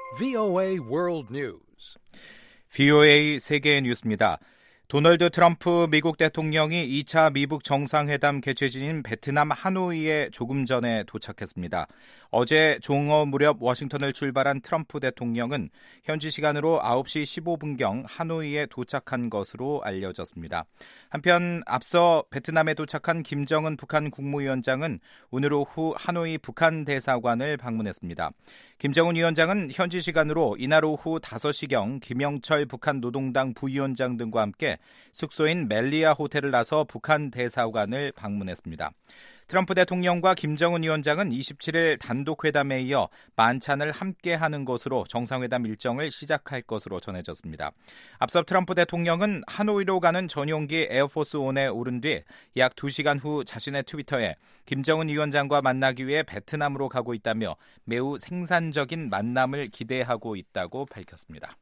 VOA World News. VOA 세계 뉴스입니다. 도널드 트럼프 미국 대통령이 2차 미북 정상회담 개최지인 베트남 하노이에 조금 전에 도착했습니다. 어제 종어 무렵 워싱턴을 출발한 트럼프 대통령은 현지 시간으로 9시 15분경 하노이에 도착한 것으로 알려졌습니다. 한편 앞서 베트남에 도착한 김정은 북한 국무위원장은 오늘 오후 하노이 북한 대사관을 방문했습니다. 김정은 위원장은 현지 시간으로 이날 오후 5시경 김영철 북한 노동당 부위원장 등과 함께 숙소인 멜리아 호텔을 나서 북한 대사관을 방문했습니다. 트럼프 대통령과 김정은 위원장은 27일 단독 회담에 이어 만찬을 함께 하는 것으로 정상회담 일정을 시작할 것으로 전해졌습니다. 앞서 트럼프 대통령은 하노이로 가는 전용기 에어포스 1에 오른 뒤 약 2시간 후 자신의 트위터에 김정은 위원장과 만나기 위해 베트남으로 가고 있다며 매우 생산적인 만남을 기대하고 있다고 밝혔습니다.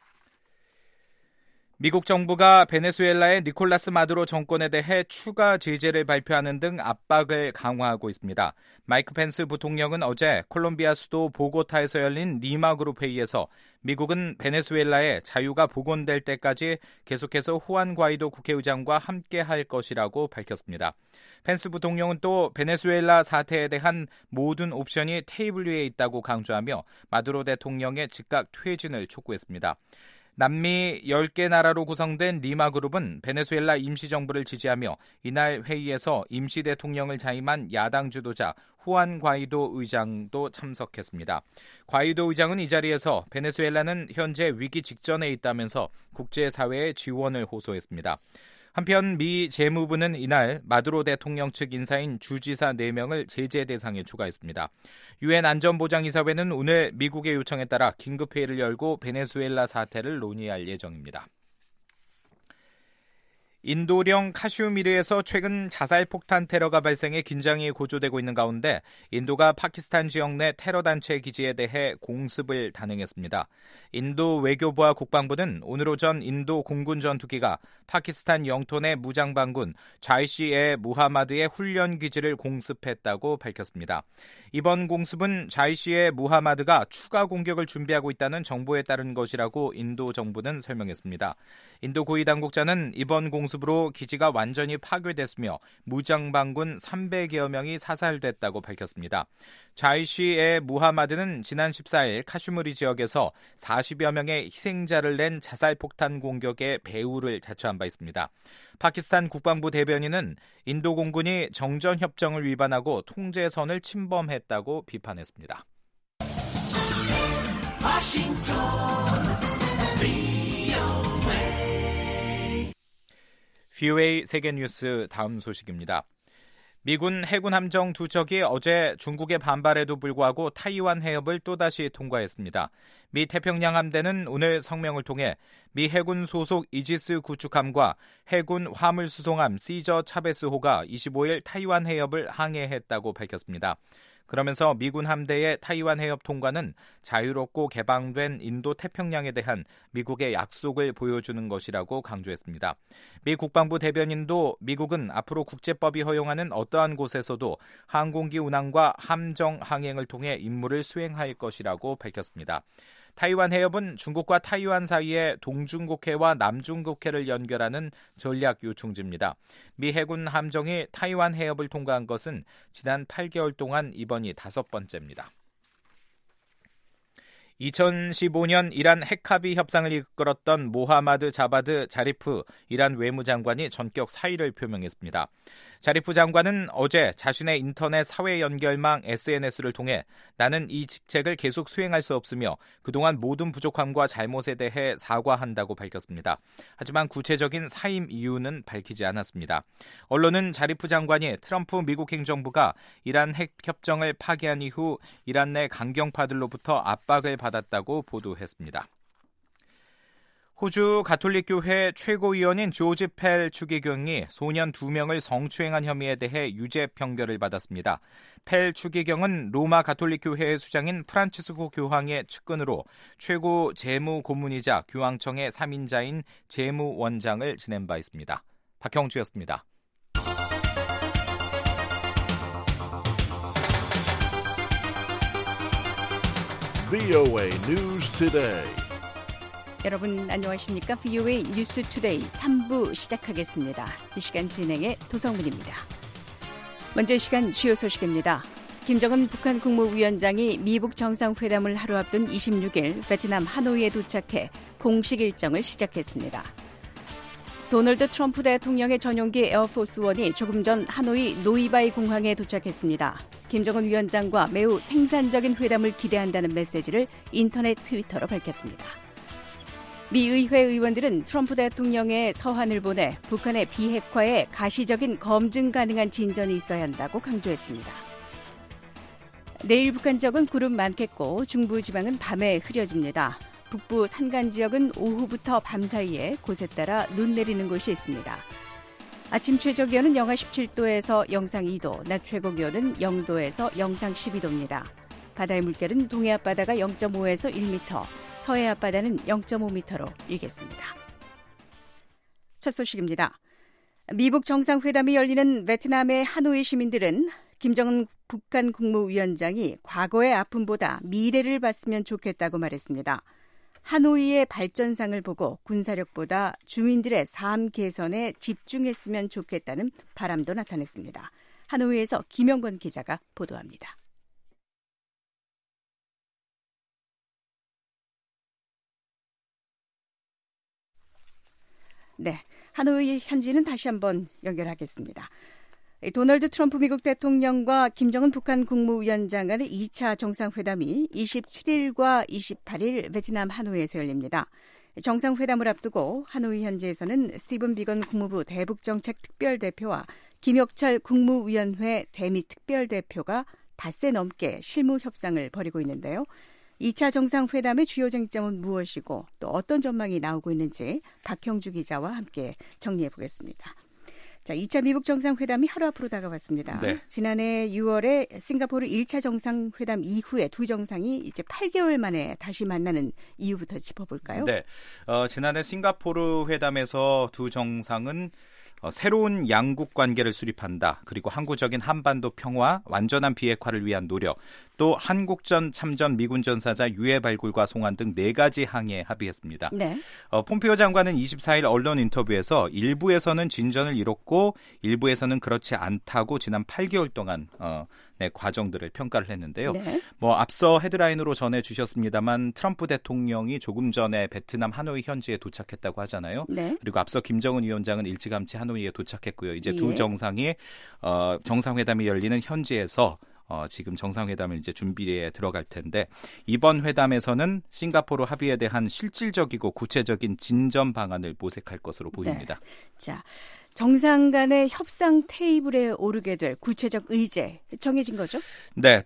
미국 정부가 베네수엘라의 니콜라스 마두로 정권에 대해 추가 제재를 발표하는 등 압박을 강화하고 있습니다. 마이크 펜스 부통령은 어제 콜롬비아 수도 보고타에서 열린 리마그룹 회의에서 미국은 베네수엘라의 자유가 복원될 때까지 계속해서 후안 과이도 국회의장과 함께할 것이라고 밝혔습니다. 펜스 부통령은 또 베네수엘라 사태에 대한 모든 옵션이 테이블 위에 있다고 강조하며 마두로 대통령의 즉각 퇴진을 촉구했습니다. 남미 10개 나라로 구성된 리마그룹은 베네수엘라 임시정부를 지지하며 이날 회의에서 임시대통령을 자임한 야당 주도자 후안 과이도 의장도 참석했습니다. 과이도 의장은 이 자리에서 베네수엘라는 현재 위기 직전에 있다면서 국제사회의 지원을 호소했습니다. 한편 미 재무부는 이날 마두로 대통령 측 인사인 주지사 4명을 제재 대상에 추가했습니다. 유엔 안전보장이사회는 오늘 미국의 요청에 따라 긴급회의를 열고 베네수엘라 사태를 논의할 예정입니다. 인도령 카슈미르에서 최근 자살폭탄 테러가 발생해 긴장이 고조되고 있는 가운데 인도가 파키스탄 지역 내 테러 단체 기지에 대해 공습을 단행했습니다. 인도 외교부와 국방부는 오늘 오전 인도 공군 전투기가 파키스탄 영토 내 무장반군 자이시-에 무하마드의 훈련 기지를 공습했다고 밝혔습니다. 이번 공습은 자이시-에 무하마드가 추가 공격을 준비하고 있다는 정보에 따른 것이라고 인도 정부는 설명했습니다. 인도 고위 당국자는 이번 공습으로 기지가 완전히 파괴됐으며 무장반군 300여 명이 사살됐다고 밝혔습니다. 자이시-에 무하마드는 지난 14일 카슈미르 지역에서 40여 명의 희생자를 낸 자살폭탄 공격의 배후를 자처한 바 있습니다. 파키스탄 국방부 대변인은 인도 공군이 정전협정을 위반하고 통제선을 침범했다고 비판했습니다. VOA 세계뉴스 다음 소식입니다. 미군 해군 함정 2척이 어제 중국의 반발에도 불구하고 타이완 해협을 또다시 통과했습니다. 미 태평양 함대는 오늘 성명을 통해 미 해군 소속 이지스 구축함과 해군 화물수송함 시저 차베스호가 25일 타이완 해협을 항해했다고 밝혔습니다. 그러면서 미군 함대의 타이완 해협 통과는 자유롭고 개방된 인도 태평양에 대한 미국의 약속을 보여주는 것이라고 강조했습니다. 미 국방부 대변인도 미국은 앞으로 국제법이 허용하는 어떠한 곳에서도 항공기 운항과 함정 항행을 통해 임무를 수행할 것이라고 밝혔습니다. 타이완 해협은 중국과 타이완 사이의 동중국해와 남중국해를 연결하는 전략 요충지입니다. 미 해군 함정이 타이완 해협을 통과한 것은 지난 8개월 동안 이번이 5번째입니다. 2015년 이란 핵합의 협상을 이끌었던 모하마드 자바드 자리프 이란 외무장관이 전격 사의를 표명했습니다. 자리프 장관은 어제 자신의 인터넷 사회 연결망 SNS를 통해 나는 이 직책을 계속 수행할 수 없으며 그동안 모든 부족함과 잘못에 대해 사과한다고 밝혔습니다. 하지만 구체적인 사임 이유는 밝히지 않았습니다. 언론은 자리프 장관이 트럼프 미국 행정부가 이란 핵 협정을 파기한 이후 이란 내 강경파들로부터 압박을 받았다고 보도했습니다. 호주 가톨릭교회 최고위원인 조지 펠 추기경이 소년 2명을 성추행한 혐의에 대해 유죄 판결을 받았습니다. 펠 추기경은 로마 가톨릭교회의 수장인 프란치스코 교황의 측근으로 최고 재무 고문이자 교황청의 3인자인 재무원장을 지낸 바 있습니다. 박형주였습니다. VOA News Today. 여러분 안녕하십니까? VOA 뉴스 투데이 3부 시작하겠습니다. 이 시간 진행의 도성문입니다. 먼저 이 시간 주요 소식입니다. 김정은 북한 국무위원장이 미북 정상회담을 하루 앞둔 26일 베트남 하노이에 도착해 공식 일정을 시작했습니다. 도널드 트럼프 대통령의 전용기 에어포스원이 조금 전 하노이 노이바이 공항에 도착했습니다. 김정은 위원장과 매우 생산적인 회담을 기대한다는 메시지를 인터넷 트위터로 밝혔습니다. 미 의회 의원들은 트럼프 대통령의 서한을 보내 북한의 비핵화에 가시적인 검증 가능한 진전이 있어야 한다고 강조했습니다. 내일 북한 지역은 구름 많겠고 중부지방은 밤에 흐려집니다. 북부 산간 지역은 오후부터 밤 사이에 곳에 따라 눈 내리는 곳이 있습니다. 아침 최저 기온은 영하 17도에서 영상 2도, 낮 최고 기온은 0도에서 영상 12도입니다. 바다의 물결은 동해 앞바다가 0.5에서 1m, 서해 앞바다는 0.5m로 일겠습니다. 첫 소식입니다. 미북 정상회담이 열리는 베트남의 하노이 시민들은 김정은 북한 국무위원장이 과거의 아픔보다 미래를 봤으면 좋겠다고 말했습니다. 하노이의 발전상을 보고 군사력보다 주민들의 삶 개선에 집중했으면 좋겠다는 바람도 나타냈습니다. 하노이에서 김영건 기자가 보도합니다. 네, 하노이 현지는 다시 한번 연결하겠습니다. 도널드 트럼프 미국 대통령과 김정은 북한 국무위원장 간의 2차 정상회담이 27일과 28일 베트남 하노이에서 열립니다. 정상회담을 앞두고 하노이 현지에서는 스티븐 비건 국무부 대북정책 특별대표와 김혁철 국무위원회 대미 특별대표가 닷새 넘게 실무 협상을 벌이고 있는데요. 2차 정상회담의 주요 쟁점은 무엇이고 또 어떤 전망이 나오고 있는지 박형주 기자와 함께 정리해 보겠습니다. 자, 2차 미북 정상회담이 하루 앞으로 다가왔습니다. 네. 지난해 6월에 싱가포르 1차 정상회담 이후에 두 정상이 이제 8개월 만에 다시 만나는 이유부터 짚어볼까요? 네, 지난해 싱가포르 회담에서 두 정상은 새로운 양국 관계를 수립한다. 그리고 항구적인 한반도 평화, 완전한 비핵화를 위한 노력, 또 한국전 참전 미군 전사자 유해 발굴과 송환 등 4가지 항의에 합의했습니다. 네. 폼페이오 장관은 24일 언론 인터뷰에서 일부에서는 진전을 이뤘고 일부에서는 그렇지 않다고 지난 8개월 동안 과정들을 평가를 했는데요. 네. 앞서 헤드라인으로 전해주셨습니다만 트럼프 대통령이 조금 전에 베트남 하노이 현지에 도착했다고 하잖아요. 네. 그리고 앞서 김정은 위원장은 일찌감치 하노이에 도착했고요. 이제 두 정상이 정상회담이 열리는 현지에서 지금 정상회담을 이제 준비에 들어갈 텐데 이번 회담에서는 싱가포르 합의에 대한 실질적이고 구체적인 진전 방안을 모색할 것으로 보입니다. 네. 자, 정상 간의 협상 테이블에 오르게 될 구체적 의제 정해진 거죠? 네,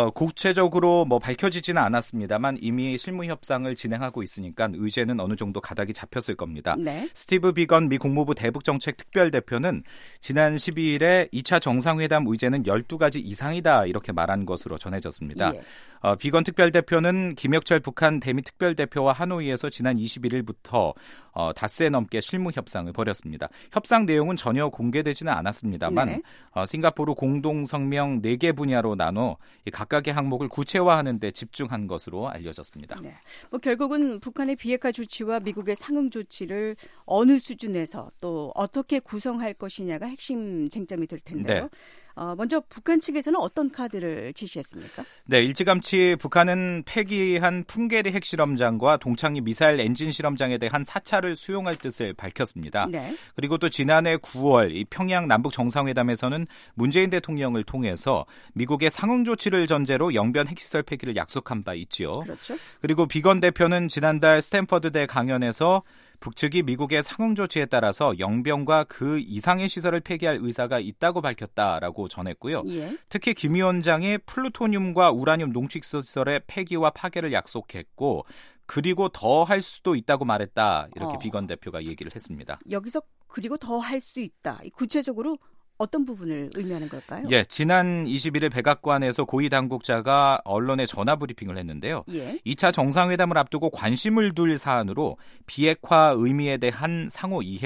구체적으로 밝혀지지는 않았습니다만 이미 실무 협상을 진행하고 있으니까 의제는 어느 정도 가닥이 잡혔을 겁니다. 네. 스티브 비건 미 국무부 대북정책 특별대표는 지난 12일에 2차 정상회담 의제는 12가지 이상이다 이렇게 말한 것으로 전해졌습니다. 예. 비건 특별대표는 김혁철 북한 대미 특별대표와 하노이에서 지난 21일부터 닷새 넘게 실무 협상을 벌였습니다. 협상 내용은 전혀 공개되지는 않았습니다만 네. 싱가포르 공동성명 4개 분야로 나눠 각각의 항목을 구체화하는 데 집중한 것으로 알려졌습니다. 네. 결국은 북한의 비핵화 조치와 미국의 상응 조치를 어느 수준에서 또 어떻게 구성할 것이냐가 핵심 쟁점이 될 텐데요. 네. 먼저 북한 측에서는 어떤 카드를 지시했습니까? 네, 일찌감치 북한은 폐기한 풍계리 핵실험장과 동창리 미사일 엔진 실험장에 대한 사찰을 수용할 뜻을 밝혔습니다. 네. 그리고 또 지난해 9월 이 평양 남북 정상회담에서는 문재인 대통령을 통해서 미국의 상응 조치를 전제로 영변 핵시설 폐기를 약속한 바 있지요. 그렇죠. 그리고 비건 대표는 지난달 스탠퍼드대 강연에서 북측이 미국의 상응 조치에 따라서 영변과 그 이상의 시설을 폐기할 의사가 있다고 밝혔다라고 전했고요. 예. 특히 김 위원장이 플루토늄과 우라늄 농축시설의 폐기와 파괴를 약속했고 그리고 더 할 수도 있다고 말했다. 이렇게 비건 대표가 얘기를 했습니다. 여기서 그리고 더 할 수 있다. 구체적으로 어떤 부분을 의미하는 걸까요? 예, 지난 21일 백악관에서 고위 당국자가 언론에 전화 브리핑을 했는데요. 예. 2차 정상회담을 앞두고 관심을 둘 사안으로 비핵화 의미에 대한 상호 이해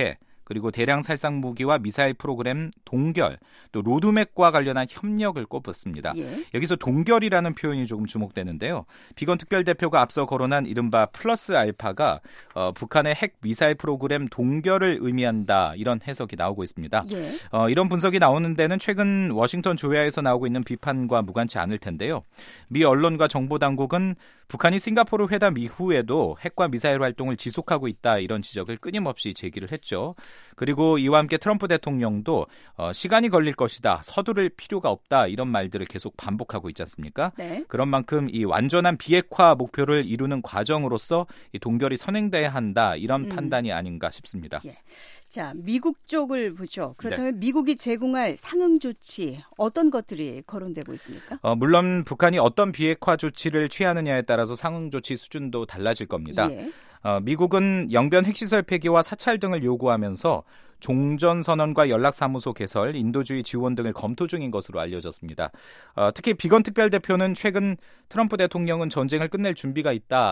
그리고 대량 살상 무기와 미사일 프로그램 동결, 또 로드맵과 관련한 협력을 꼽았습니다. 예. 여기서 동결이라는 표현이 조금 주목되는데요. 비건 특별대표가 앞서 거론한 이른바 플러스 알파가 북한의 핵 미사일 프로그램 동결을 의미한다, 이런 해석이 나오고 있습니다. 예. 이런 분석이 나오는 데는 최근 워싱턴 조야에서 나오고 있는 비판과 무관치 않을 텐데요. 미 언론과 정보당국은 북한이 싱가포르 회담 이후에도 핵과 미사일 활동을 지속하고 있다, 이런 지적을 끊임없이 제기를 했죠. 그리고 이와 함께 트럼프 대통령도 시간이 걸릴 것이다, 서두를 필요가 없다, 이런 말들을 계속 반복하고 있지 않습니까? 네. 그런 만큼 이 완전한 비핵화 목표를 이루는 과정으로서 이 동결이 선행돼야 한다, 이런 판단이 아닌가 싶습니다. 예. 자, 미국 쪽을 보죠. 그렇다면 미국이 제공할 상응 조치, 어떤 것들이 거론되고 있습니까? 물론 북한이 어떤 비핵화 조치를 취하느냐에 따라서 상응 조치 수준도 달라질 겁니다. 예. 미국은 영변 핵시설 폐기와 사찰 등을 요구하면서 종전선언과 연락사무소 개설, 인도주의 지원 등을 검토 중인 것으로 알려졌습니다. 특히 비건 특별대표는 최근 트럼프 대통령은 전쟁을 끝낼 준비가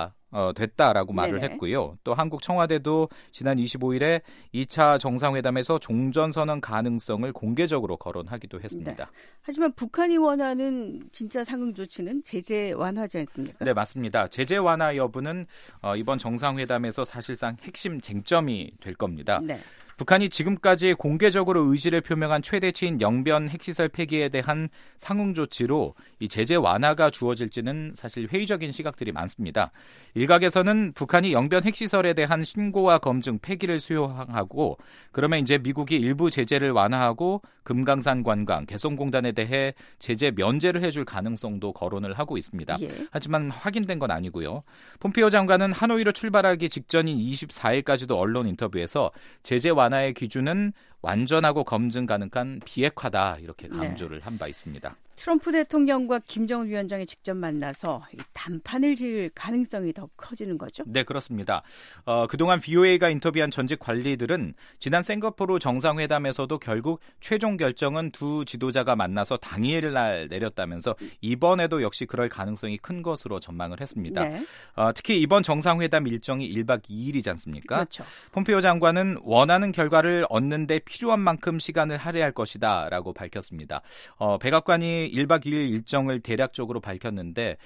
됐다라고 말을 네네. 했고요. 또 한국 청와대도 지난 25일에 2차 정상회담에서 종전선언 가능성을 공개적으로 거론하기도 했습니다. 네. 하지만 북한이 원하는 진짜 상응 조치는 제재 완화지 않습니까? 네, 맞습니다. 제재 완화 여부는 이번 정상회담에서 사실상 핵심 쟁점이 될 겁니다. 네. 북한이 지금까지 공개적으로 의지를 표명한 최대치인 영변 핵시설 폐기에 대한 상응 조치로 이 제재 완화가 주어질지는 사실 회의적인 시각들이 많습니다. 일각에서는 북한이 영변 핵시설에 대한 신고와 검증, 폐기를 수용하고 그러면 이제 미국이 일부 제재를 완화하고 금강산 관광, 개성공단에 대해 제재 면제를 해줄 가능성도 거론을 하고 있습니다. 예. 하지만 확인된 건 아니고요. 폼페이오 장관은 하노이로 출발하기 직전인 24일까지도 언론 인터뷰에서 제재 완화의 기준은 완전하고 검증 가능한 비핵화다, 이렇게 강조를 한 바 있습니다. 트럼프 대통령과 김정은 위원장이 직접 만나서 단판을 지을 가능성이 더 커지는 거죠? 네, 그렇습니다. 그동안 VOA가 인터뷰한 전직 관리들은 지난 싱가포르 정상회담에서도 결국 최종 결정은 두 지도자가 만나서 당일날 내렸다면서 이번에도 역시 그럴 가능성이 큰 것으로 전망을 했습니다. 네. 특히 이번 정상회담 일정이 1박 2일이지 않습니까? 그렇죠. 폼페이오 장관은 원하는 결과를 얻는 데 필요한 만큼 시간을 할애할 것이다 라고 밝혔습니다. 백악관이 1박 2일 일정을 대략적으로 밝혔는데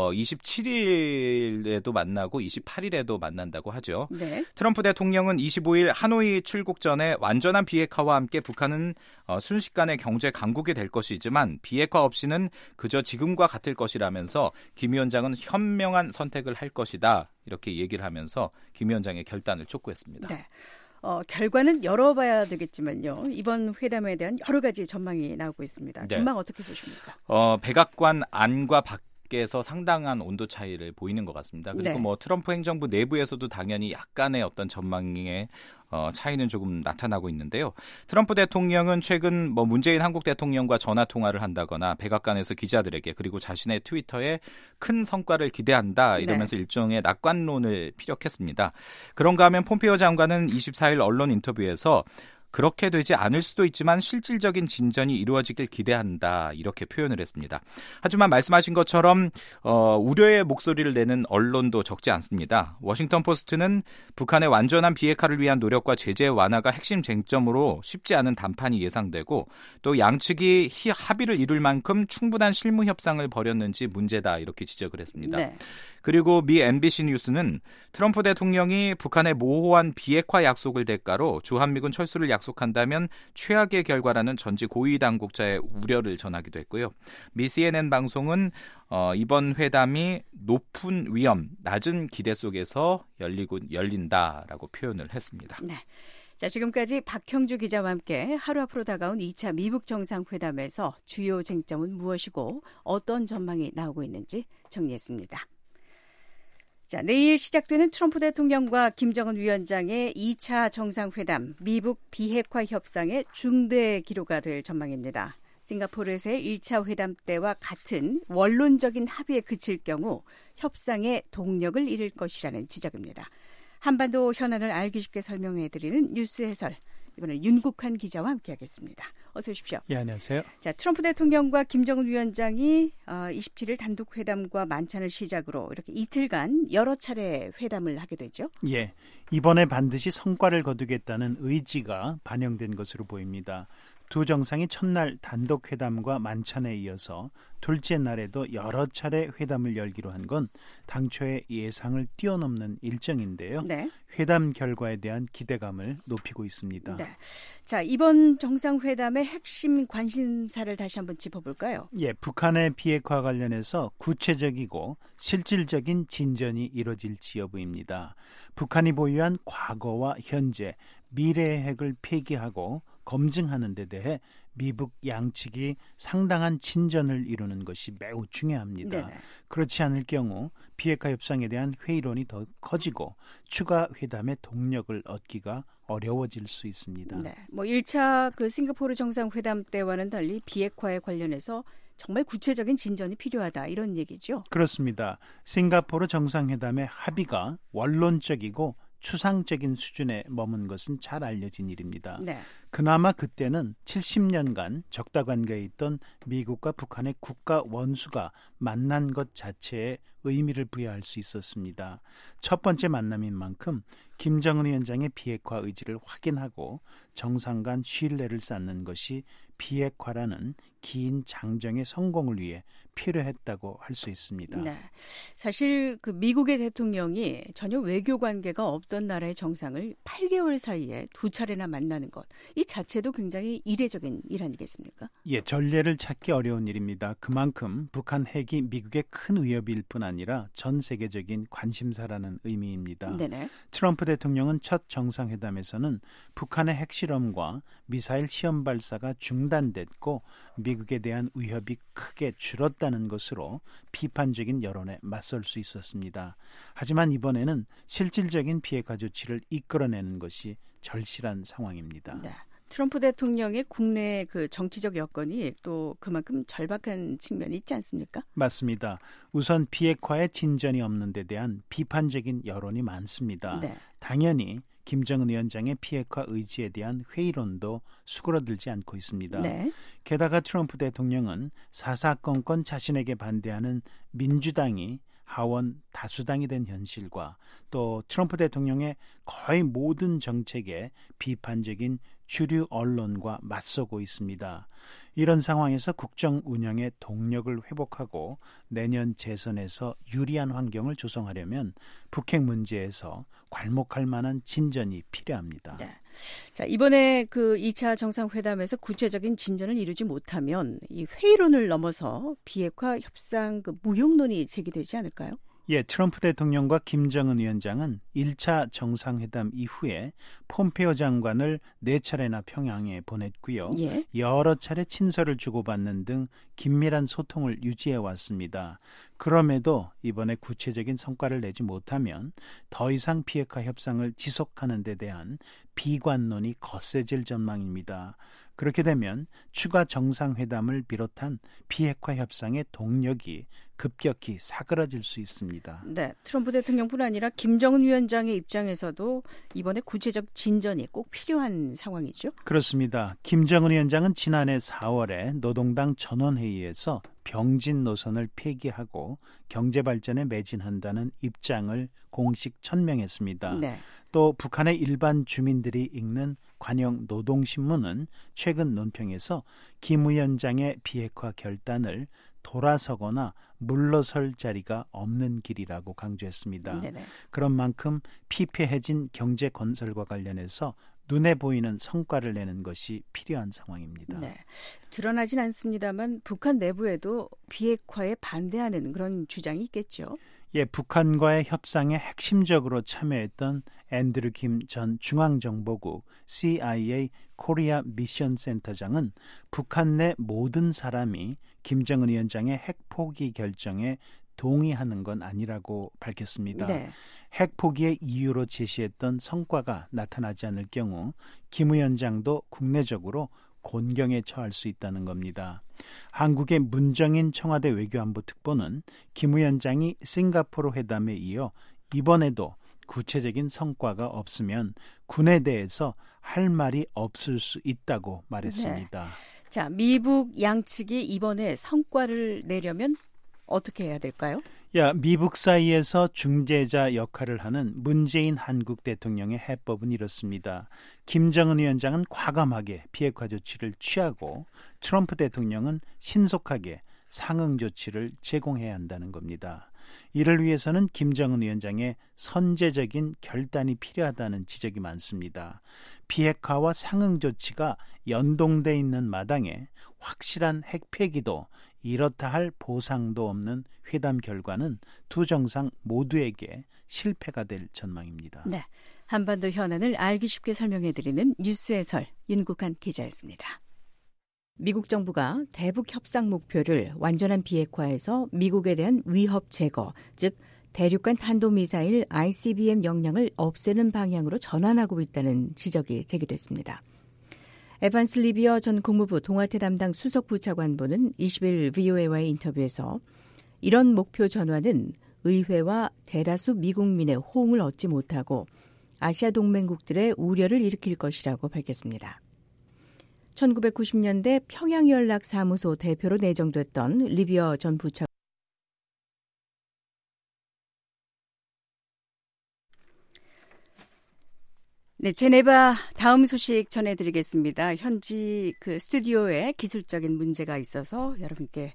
27일에도 만나고 28일에도 만난다고 하죠. 네. 트럼프 대통령은 25일 하노이 출국 전에 완전한 비핵화와 함께 북한은 순식간에 경제 강국이 될 것이지만 비핵화 없이는 그저 지금과 같을 것이라면서 김 위원장은 현명한 선택을 할 것이다, 이렇게 얘기를 하면서 김 위원장의 결단을 촉구했습니다. 네. 결과는 열어봐야 되겠지만요. 이번 회담에 대한 여러 가지 전망이 나오고 있습니다. 전망 어떻게 보십니까? 백악관 안과 밖에서 상당한 온도 차이를 보이는 것 같습니다. 그리고 네. 뭐 트럼프 행정부 내부에서도 당연히 약간의 어떤 전망의 차이는 조금 나타나고 있는데요. 트럼프 대통령은 최근 문재인 한국 대통령과 전화 통화를 한다거나 백악관에서 기자들에게, 그리고 자신의 트위터에 큰 성과를 기대한다, 이러면서 네. 일종의 낙관론을 피력했습니다. 그런가 하면 폼페이오 장관은 24일 언론 인터뷰에서 그렇게 되지 않을 수도 있지만 실질적인 진전이 이루어지길 기대한다, 이렇게 표현을 했습니다. 하지만 말씀하신 것처럼 우려의 목소리를 내는 언론도 적지 않습니다. 워싱턴 포스트는 북한의 완전한 비핵화를 위한 노력과 제재 완화가 핵심 쟁점으로 쉽지 않은談판이 예상되고 또 양측이 합의를 이룰 만큼 충분한 실무 협상을 벌였는지 문제다, 이렇게 지적을 했습니다. 네. 그리고 미 MBC 뉴스는 트럼프 대통령이 북한의 모호한 비핵화 약속을 대가로 주한미군 철수를 약속한다면 최악의 결과라는 전직 고위 당국자의 우려를 전하기도 했고요. 미 CNN 방송은 이번 회담이 높은 위험, 낮은 기대 속에서 열린다라고 표현을 했습니다. 네. 자, 지금까지 박형주 기자와 함께 하루 앞으로 다가온 2차 미북 정상회담에서 주요 쟁점은 무엇이고 어떤 전망이 나오고 있는지 정리했습니다. 자, 내일 시작되는 트럼프 대통령과 김정은 위원장의 2차 정상회담, 미북 비핵화 협상의 중대 기로가 될 전망입니다. 싱가포르에서의 1차 회담 때와 같은 원론적인 합의에 그칠 경우 협상의 동력을 잃을 것이라는 지적입니다. 한반도 현안을 알기 쉽게 설명해드리는 뉴스 해설, 이번엔 윤국환 기자와 함께하겠습니다. 어서 오십시오. 예, 안녕하세요. 자, 트럼프 대통령과 김정은 위원장이 27일 단독 회담과 만찬을 시작으로 이렇게 이틀간 여러 차례 회담을 하게 되죠. 예, 이번에 반드시 성과를 거두겠다는 의지가 반영된 것으로 보입니다. 두 정상이 첫날 단독 회담과 만찬에 이어서 둘째 날에도 여러 차례 회담을 열기로 한 건 당초의 예상을 뛰어넘는 일정인데요. 네. 회담 결과에 대한 기대감을 높이고 있습니다. 네. 자, 이번 정상회담의 핵심 관심사를 다시 한번 짚어볼까요? 예, 북한의 비핵화 관련해서 구체적이고 실질적인 진전이 이뤄질지 여부입니다. 북한이 보유한 과거와 현재, 미래의 핵을 폐기하고 검증하는 데 대해 미북 양측이 상당한 진전을 이루는 것이 매우 중요합니다. 네네. 그렇지 않을 경우 비핵화 협상에 대한 회의론이 더 커지고 추가 회담의 동력을 얻기가 어려워질 수 있습니다. 네. 1차 싱가포르 정상회담 때와는 달리 비핵화에 관련해서 정말 구체적인 진전이 필요하다 이런 얘기죠. 그렇습니다. 싱가포르 정상회담의 합의가 원론적이고 추상적인 수준에 머문 것은 잘 알려진 일입니다. 네. 그나마 그때는 70년간 적다 관계에 있던 미국과 북한의 국가 원수가 만난 것 자체에 의미를 부여할 수 있었습니다. 첫 번째 만남인 만큼 김정은 위원장의 비핵화 의지를 확인하고 정상 간 신뢰를 쌓는 것이 비핵화라는 긴 장정의 성공을 위해 필요했다고 할 수 있습니다. 네. 사실 미국의 대통령이 전혀 외교 관계가 없던 나라의 정상을 8개월 사이에 두 차례나 만나는 것, 이 자체도 굉장히 이례적인 일 아니겠습니까? 예, 전례를 찾기 어려운 일입니다. 그만큼 북한 핵이 미국의 큰 위협일 뿐 아니라 전 세계적인 관심사라는 의미입니다. 네네. 트럼프 대통령은 첫 정상회담에서는 북한의 핵실험과 미사일 시험 발사가 중단됐고 미국에 대한 위협이 크게 줄었다는 것으로 비판적인 여론에 맞설 수 있었습니다. 하지만 이번에는 실질적인 비핵화 조치를 이끌어내는 것이 절실한 상황입니다. 네. 트럼프 대통령의 국내 정치적 여건이 또 그만큼 절박한 측면이 있지 않습니까? 맞습니다. 우선 비핵화에 진전이 없는 데 대한 비판적인 여론이 많습니다. 네. 당연히 김정은 위원장의 비핵화 의지에 대한 회의론도 수그러들지 않고 있습니다. 네. 게다가 트럼프 대통령은 사사건건 자신에게 반대하는 민주당이 하원 다수당이 된 현실과 또 트럼프 대통령의 거의 모든 정책에 비판적인 주류 언론과 맞서고 있습니다. 이런 상황에서 국정 운영의 동력을 회복하고 내년 재선에서 유리한 환경을 조성하려면 북핵 문제에서 괄목할 만한 진전이 필요합니다. 네. 자, 이번에 2차 정상회담에서 구체적인 진전을 이루지 못하면 이 회의론을 넘어서 비핵화 협상 무용론이 제기되지 않을까요? 예, 트럼프 대통령과 김정은 위원장은 1차 정상회담 이후에 폼페오 장관을 4차례나 평양에 보냈고요. 예. 여러 차례 친서를 주고받는 등 긴밀한 소통을 유지해 왔습니다. 그럼에도 이번에 구체적인 성과를 내지 못하면 더 이상 비핵화 협상을 지속하는 데 대한 비관론이 거세질 전망입니다. 그렇게 되면 추가 정상회담을 비롯한 비핵화 협상의 동력이 급격히 사그라질 수 있습니다. 네, 트럼프 대통령뿐 아니라 김정은 위원장의 입장에서도 이번에 구체적 진전이 꼭 필요한 상황이죠? 그렇습니다. 김정은 위원장은 지난해 4월에 노동당 전원회의에서 병진 노선을 폐기하고 경제발전에 매진한다는 입장을 공식 천명했습니다. 네. 또 북한의 일반 주민들이 읽는 관영 노동신문은 최근 논평에서 김 위원장의 비핵화 결단을 돌아서거나 물러설 자리가 없는 길이라고 강조했습니다. 네네. 그런 만큼 피폐해진 경제 건설과 관련해서 눈에 보이는 성과를 내는 것이 필요한 상황입니다. 네. 드러나진 않습니다만 북한 내부에도 비핵화에 반대하는 그런 주장이 있겠죠. 예, 북한과의 협상에 핵심적으로 참여했던 앤드류 김 전 중앙정보국 CIA 코리아 미션 센터장은 북한 내 모든 사람이 김정은 위원장의 핵 포기 결정에 동의하는 건 아니라고 밝혔습니다. 네. 핵 포기의 이유로 제시했던 성과가 나타나지 않을 경우 김 위원장도 국내적으로 곤경에 처할 수 있다는 겁니다. 한국의 문정인 청와대 외교안보 특보는 김 위원장이 싱가포르 회담에 이어 이번에도 구체적인 성과가 없으면 군에 대해서 할 말이 없을 수 있다고 말했습니다. 네. 자, 미북 양측이 이번에 성과를 내려면 어떻게 해야 될까요? 미북 사이에서 중재자 역할을 하는 문재인 한국 대통령의 해법은 이렇습니다. 김정은 위원장은 과감하게 비핵화 조치를 취하고 트럼프 대통령은 신속하게 상응 조치를 제공해야 한다는 겁니다. 이를 위해서는 김정은 위원장의 선제적인 결단이 필요하다는 지적이 많습니다. 비핵화와 상응 조치가 연동돼 있는 마당에 확실한 핵 폐기도 이렇다 할 보상도 없는 회담 결과는 두 정상 모두에게 실패가 될 전망입니다. 네, 한반도 현안을 알기 쉽게 설명해드리는 뉴스 해설 윤국한 기자였습니다. 미국 정부가 대북 협상 목표를 완전한 비핵화에서 미국에 대한 위협 제거, 즉 대륙간 탄도미사일 ICBM 역량을 없애는 방향으로 전환하고 있다는 지적이 제기됐습니다. 에반스 리비어 전 국무부 동아태 담당 수석 부차관보는 20일 VOA와의 인터뷰에서 이런 목표 전환은 의회와 대다수 미국민의 호응을 얻지 못하고 아시아 동맹국들의 우려를 일으킬 것이라고 밝혔습니다. 1990년대 평양연락사무소 대표로 내정됐던 리비어 전 부차관 네, 제네바 다음 소식 전해드리겠습니다. 현지 스튜디오에 기술적인 문제가 있어서 여러분께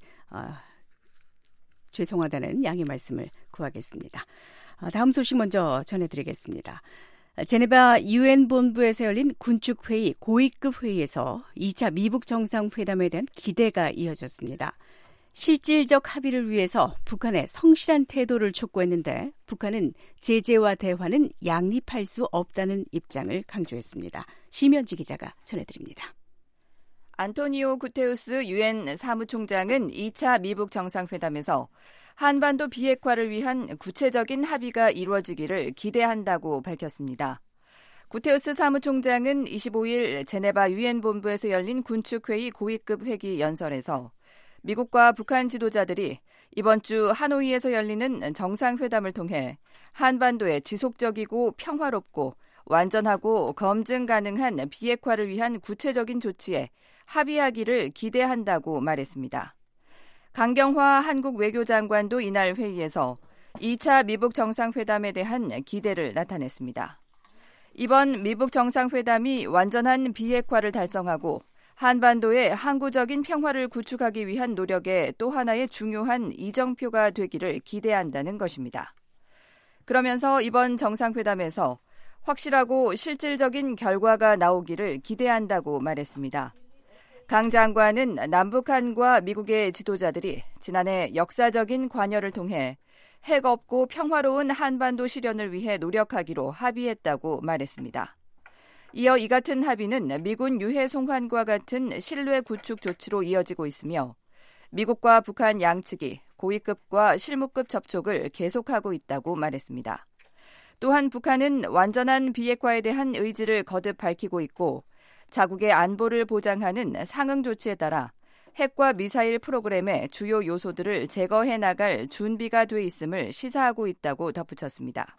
죄송하다는 양해 말씀을 구하겠습니다. 다음 소식 먼저 전해드리겠습니다. 제네바 UN 본부에서 열린 군축회의 고위급 회의에서 2차 미북 정상회담에 대한 기대가 이어졌습니다. 실질적 합의를 위해서 북한의 성실한 태도를 촉구했는데 북한은 제재와 대화는 양립할 수 없다는 입장을 강조했습니다. 심현지 기자가 전해드립니다. 안토니오 구테우스 유엔 사무총장은 2차 미북 정상회담에서 한반도 비핵화를 위한 구체적인 합의가 이루어지기를 기대한다고 밝혔습니다. 구테우스 사무총장은 25일 제네바 유엔 본부에서 열린 군축회의 고위급 회기 연설에서 미국과 북한 지도자들이 이번 주 하노이에서 열리는 정상회담을 통해 한반도의 지속적이고 평화롭고 완전하고 검증 가능한 비핵화를 위한 구체적인 조치에 합의하기를 기대한다고 말했습니다. 강경화 한국 외교장관도 이날 회의에서 2차 미북 정상회담에 대한 기대를 나타냈습니다. 이번 미북 정상회담이 완전한 비핵화를 달성하고 한반도의 항구적인 평화를 구축하기 위한 노력의 또 하나의 중요한 이정표가 되기를 기대한다는 것입니다. 그러면서 이번 정상회담에서 확실하고 실질적인 결과가 나오기를 기대한다고 말했습니다. 강 장관은 남북한과 미국의 지도자들이 지난해 역사적인 관여를 통해 핵 없고 평화로운 한반도 실현을 위해 노력하기로 합의했다고 말했습니다. 이어 이 같은 합의는 미군 유해 송환과 같은 신뢰 구축 조치로 이어지고 있으며 미국과 북한 양측이 고위급과 실무급 접촉을 계속하고 있다고 말했습니다. 또한 북한은 완전한 비핵화에 대한 의지를 거듭 밝히고 있고 자국의 안보를 보장하는 상응 조치에 따라 핵과 미사일 프로그램의 주요 요소들을 제거해 나갈 준비가 돼 있음을 시사하고 있다고 덧붙였습니다.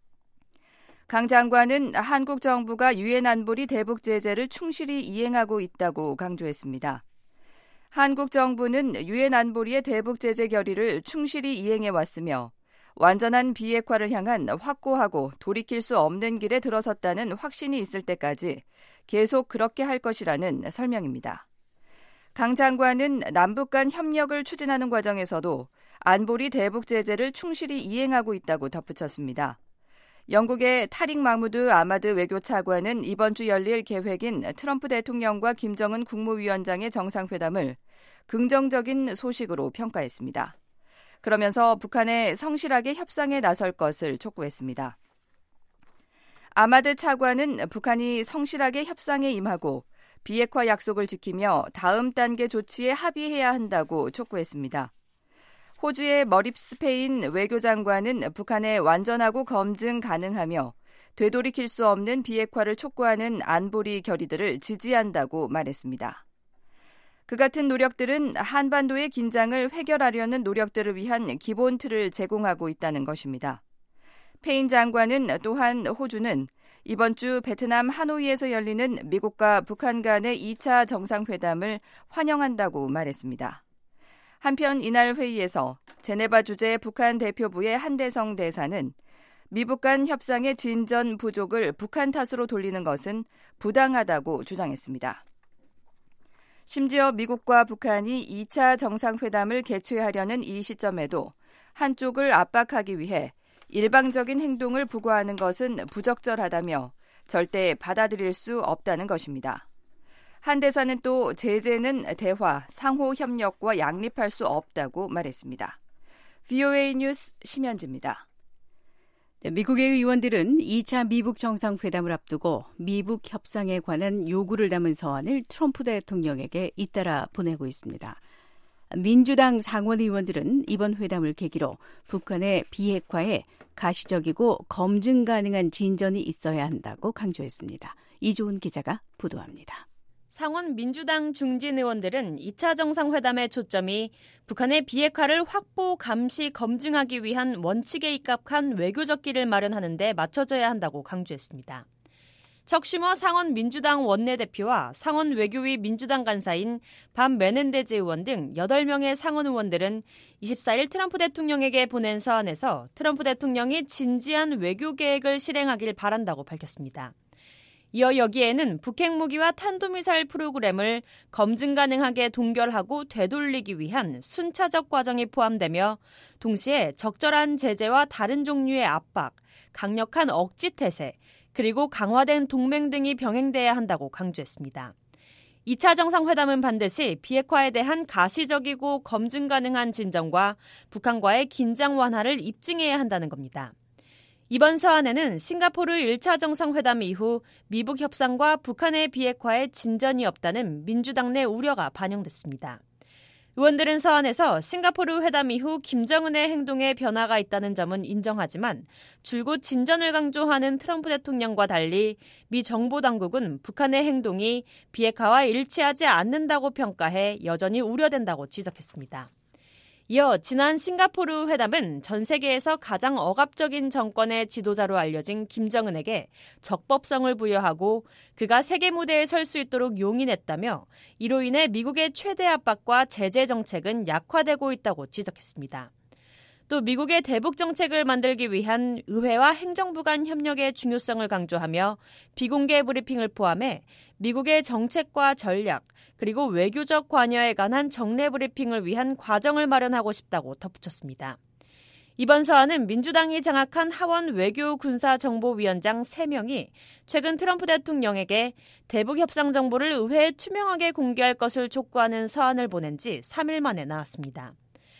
강 장관은 한국 정부가 유엔 안보리 대북 제재를 충실히 이행하고 있다고 강조했습니다. 한국 정부는 유엔 안보리의 대북 제재 결의를 충실히 이행해 왔으며 완전한 비핵화를 향한 확고하고 돌이킬 수 없는 길에 들어섰다는 확신이 있을 때까지 계속 그렇게 할 것이라는 설명입니다. 강 장관은 남북 간 협력을 추진하는 과정에서도 안보리 대북 제재를 충실히 이행하고 있다고 덧붙였습니다. 영국의 타릭 마무드 아마드 외교차관은 이번 주 열릴 계획인 트럼프 대통령과 김정은 국무위원장의 정상회담을 긍정적인 소식으로 평가했습니다. 그러면서 북한에 성실하게 협상에 나설 것을 촉구했습니다. 아마드 차관은 북한이 성실하게 협상에 임하고 비핵화 약속을 지키며 다음 단계 조치에 합의해야 한다고 촉구했습니다. 호주의 머립스 페인 외교장관은 북한의 완전하고 검증 가능하며 되돌이킬 수 없는 비핵화를 촉구하는 안보리 결의들을 지지한다고 말했습니다. 그 같은 노력들은 한반도의 긴장을 해결하려는 노력들을 위한 기본 틀을 제공하고 있다는 것입니다. 페인 장관은 또한 호주는 이번 주 베트남 하노이에서 열리는 미국과 북한 간의 2차 정상회담을 환영한다고 말했습니다. 한편 이날 회의에서 제네바 주재 북한 대표부의 한대성 대사는 미북 간 협상의 진전 부족을 북한 탓으로 돌리는 것은 부당하다고 주장했습니다. 심지어 미국과 북한이 2차 정상회담을 개최하려는 이 시점에도 한쪽을 압박하기 위해 일방적인 행동을 부과하는 것은 부적절하다며 절대 받아들일 수 없다는 것입니다. 한 대사는 또 제재는 대화, 상호 협력과 양립할 수 없다고 말했습니다. VOA 뉴스 심현지입니다. 미국의 의원들은 2차 미북 정상회담을 앞두고 미북 협상에 관한 요구를 담은 서한을 트럼프 대통령에게 잇따라 보내고 있습니다. 민주당 상원 의원들은 이번 회담을 계기로 북한의 비핵화에 가시적이고 검증 가능한 진전이 있어야 한다고 강조했습니다. 이조은 기자가 보도합니다. 상원 민주당 중진 의원들은 2차 정상회담의 초점이 북한의 비핵화를 확보, 감시, 검증하기 위한 원칙에 입각한 외교적 길을 마련하는 데 맞춰져야 한다고 강조했습니다. 척 슈머 상원 민주당 원내대표와 상원 외교위 민주당 간사인 밥 메넨데즈 의원 등 8명의 상원 의원들은 24일 트럼프 대통령에게 보낸 서한에서 트럼프 대통령이 진지한 외교 계획을 실행하길 바란다고 밝혔습니다. 이어 여기에는 북핵무기와 탄도미사일 프로그램을 검증 가능하게 동결하고 되돌리기 위한 순차적 과정이 포함되며 동시에 적절한 제재와 다른 종류의 압박, 강력한 억지 태세, 그리고 강화된 동맹 등이 병행돼야 한다고 강조했습니다. 2차 정상회담은 반드시 비핵화에 대한 가시적이고 검증 가능한 진전과 북한과의 긴장 완화를 입증해야 한다는 겁니다. 이번 서한에는 싱가포르 1차 정상회담 이후 미북 협상과 북한의 비핵화에 진전이 없다는 민주당 내 우려가 반영됐습니다. 의원들은 서한에서 싱가포르 회담 이후 김정은의 행동에 변화가 있다는 점은 인정하지만 줄곧 진전을 강조하는 트럼프 대통령과 달리 미 정보당국은 북한의 행동이 비핵화와 일치하지 않는다고 평가해 여전히 우려된다고 지적했습니다. 이어 지난 싱가포르 회담은 전 세계에서 가장 억압적인 정권의 지도자로 알려진 김정은에게 적법성을 부여하고 그가 세계 무대에 설 수 있도록 용인했다며 이로 인해 미국의 최대 압박과 제재 정책은 약화되고 있다고 지적했습니다. 또 미국의 대북 정책을 만들기 위한 의회와 행정부 간 협력의 중요성을 강조하며 비공개 브리핑을 포함해 미국의 정책과 전략, 그리고 외교적 관여에 관한 정례 브리핑을 위한 과정을 마련하고 싶다고 덧붙였습니다. 이번 서한은 민주당이 장악한 하원 외교군사정보위원장 3명이 최근 트럼프 대통령에게 대북 협상 정보를 의회에 투명하게 공개할 것을 촉구하는 서한을 보낸 지 3일 만에 나왔습니다.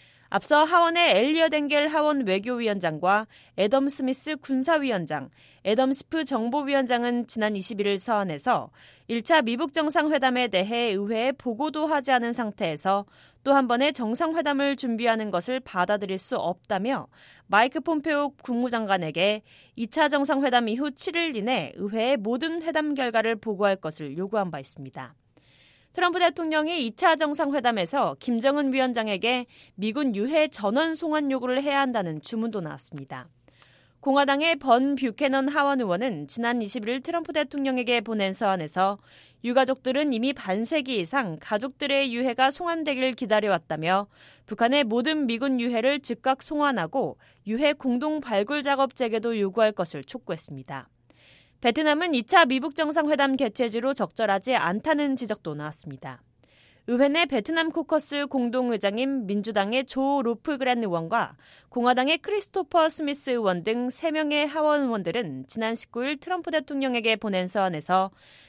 앞서 하원의 엘리엇 엥겔 하원 외교위원장과 애덤 스미스 군사위원장, 애덤 스프 정보위원장은 지난 21일 서한에서 1차 미북 정상회담에 대해 의회에 보고도 하지 않은 상태에서 또 한 번의 정상회담을 준비하는 것을 받아들일 수 없다며 마이크 폼페오 국무장관에게 2차 정상회담 이후 7일 이내 의회에 모든 회담 결과를 보고할 것을 요구한 바 있습니다. 트럼프 대통령이 2차 정상회담에서 김정은 위원장에게 미군 유해 전원 송환 요구를 해야 한다는 주문도 나왔습니다. 공화당의 번 뷰캐넌 하원 의원은 지난 21일 트럼프 대통령에게 보낸 서한에서 유가족들은 이미 반세기 이상 가족들의 유해가 송환되길 기다려왔다며 북한의 모든 미군 유해를 즉각 송환하고 유해 공동 발굴 작업 재개도 요구할 것을 촉구했습니다. 베트남은 2차 미북 정상회담 개최지로 적절하지 않다는 지적도 나왔습니다. 의회 내 베트남 코커스 공동의장인 민주당의 조 로프그랜 의원과 공화당의 크리스토퍼 스미스 의원 등 3명의 하원 의원들은 지난 19일 트럼프 대통령에게 보낸 서한에서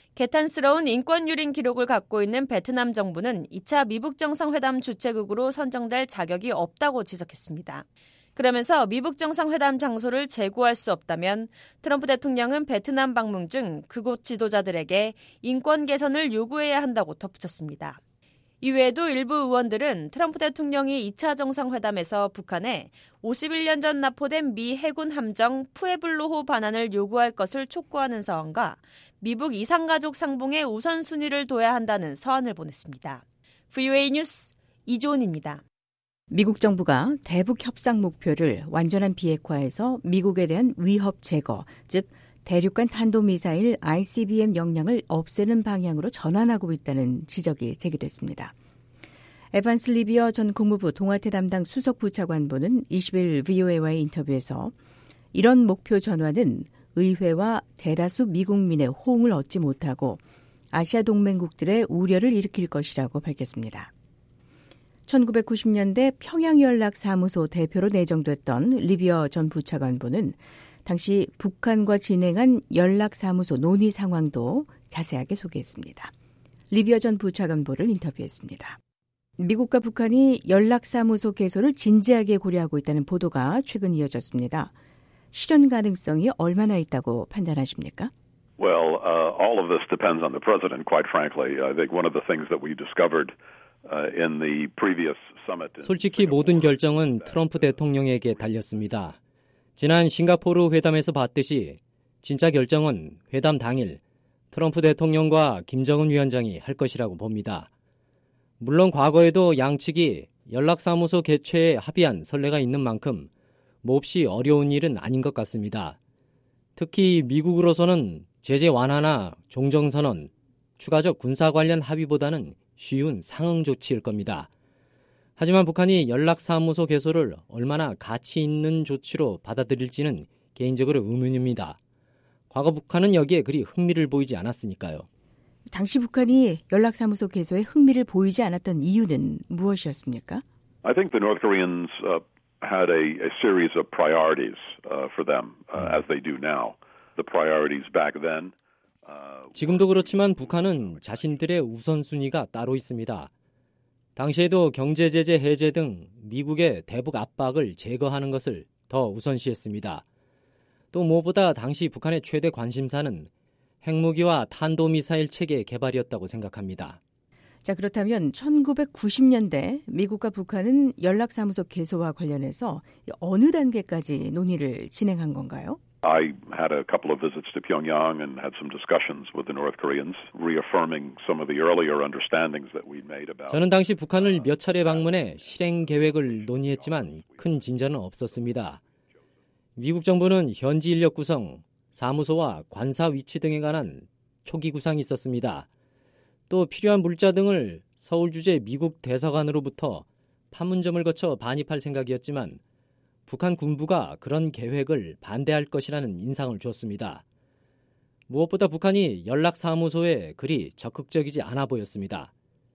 개탄스러운 인권 유린 기록을 갖고 있는 베트남 정부는 2차 미북 정상회담 주최국으로 선정될 자격이 없다고 지적했습니다. 그러면서 미북 정상회담 장소를 재고할 수 없다면 트럼프 대통령은 베트남 방문 중 그곳 지도자들에게 인권 개선을 요구해야 한다고 덧붙였습니다. 이외에도 일부 의원들은 트럼프 대통령이 2차 정상회담에서 북한에 51년 전 납포된 미 해군 함정 푸에블로호 반환을 요구할 것을 촉구하는 서한과 미북 이산가족 상봉의 우선순위를 둬야 한다는 서한을 보냈습니다. VOA 뉴스 이조은입니다. 미국 정부가 대북 협상 목표를 완전한 비핵화해서 미국에 대한 위협 제거, 즉 대륙간 탄도미사일 ICBM 역량을 없애는 방향으로 전환하고 있다는 지적이 제기됐습니다. 에반스 리비어 전 국무부 동아태 담당 수석 부차관보는 20일 VOA와의 인터뷰에서 이런 목표 전환은 의회와 대다수 미국민의 호응을 얻지 못하고 아시아 동맹국들의 우려를 일으킬 것이라고 밝혔습니다. 1990년대 평양연락사무소 대표로 내정됐던 리비어 전 부차관보는 당시 북한과 진행한 연락사무소 논의 상황도 자세하게 소개했습니다. 리비어 전 부차관보를 인터뷰했습니다. 미국과 북한이 연락사무소 개소를 진지하게 고려하고 있다는 보도가 최근 이어졌습니다. 실현 가능성이 얼마나 있다고 판단하십니까? Well, all of this depends on the president, quite frankly. I think one of the things that we discovered in the previous summit. 솔직히 모든 결정은 트럼프 대통령에게 달렸습니다. 지난 싱가포르 회담에서 봤듯이 진짜 결정은 회담 당일 트럼프 대통령과 김정은 위원장이 할 것이라고 봅니다. 물론 과거에도 양측이 연락사무소 개최에 합의한 선례가 있는 만큼 몹시 어려운 일은 아닌 것 같습니다. 특히 미국으로서는 제재 완화나 종정선언, 추가적 군사 관련 합의보다는 쉬운 상응 조치일 겁니다. 하지만 북한이 연락사무소 개소를 얼마나 가치 있는 조치로 받아들일지는 개인적으로 의문입니다. 과거 북한은 여기에 그리 흥미를 보이지 않았으니까요. 당시 북한이 연락사무소 개소에 흥미를 보이지 않았던 이유는 무엇이었습니까? I think the North Koreans had a series of priorities for them, as they do now. The priorities back then. 지금도 그렇지만 북한은 자신들의 우선순위가 따로 있습니다. 당시에도 경제제재 해제 등 미국의 대북 압박을 제거하는 것을 더 우선시했습니다. 또 무엇보다 당시 북한의 최대 관심사는 핵무기와 탄도미사일 체계 개발이었다고 생각합니다. 자, 그렇다면 1990년대 미국과 북한은 연락사무소 개소와 관련해서 어느 단계까지 논의를 진행한 건가요? I had a couple of visits to Pyongyang and had some discussions with the North Koreans, reaffirming some of the earlier understandings that we'd made about. 저는 당시 북한을 몇 차례 방문해 실행 계획을 논의했지만 큰 진전은 없었습니다. 미국 정부는 현지 인력 구성, 사무소와 관사 위치 등에 관한 초기 구상이 있었습니다. 또 필요한 물자 등을 서울 주재 미국 대사관으로부터 판문점을 거쳐 반입할 생각이었지만 북한 군부가 그런 계획을 반대할 것이라는 인상을 주었습니다. 무엇보다 북한이 연락사무소에 그리 적극적이지 않아 보였습니다.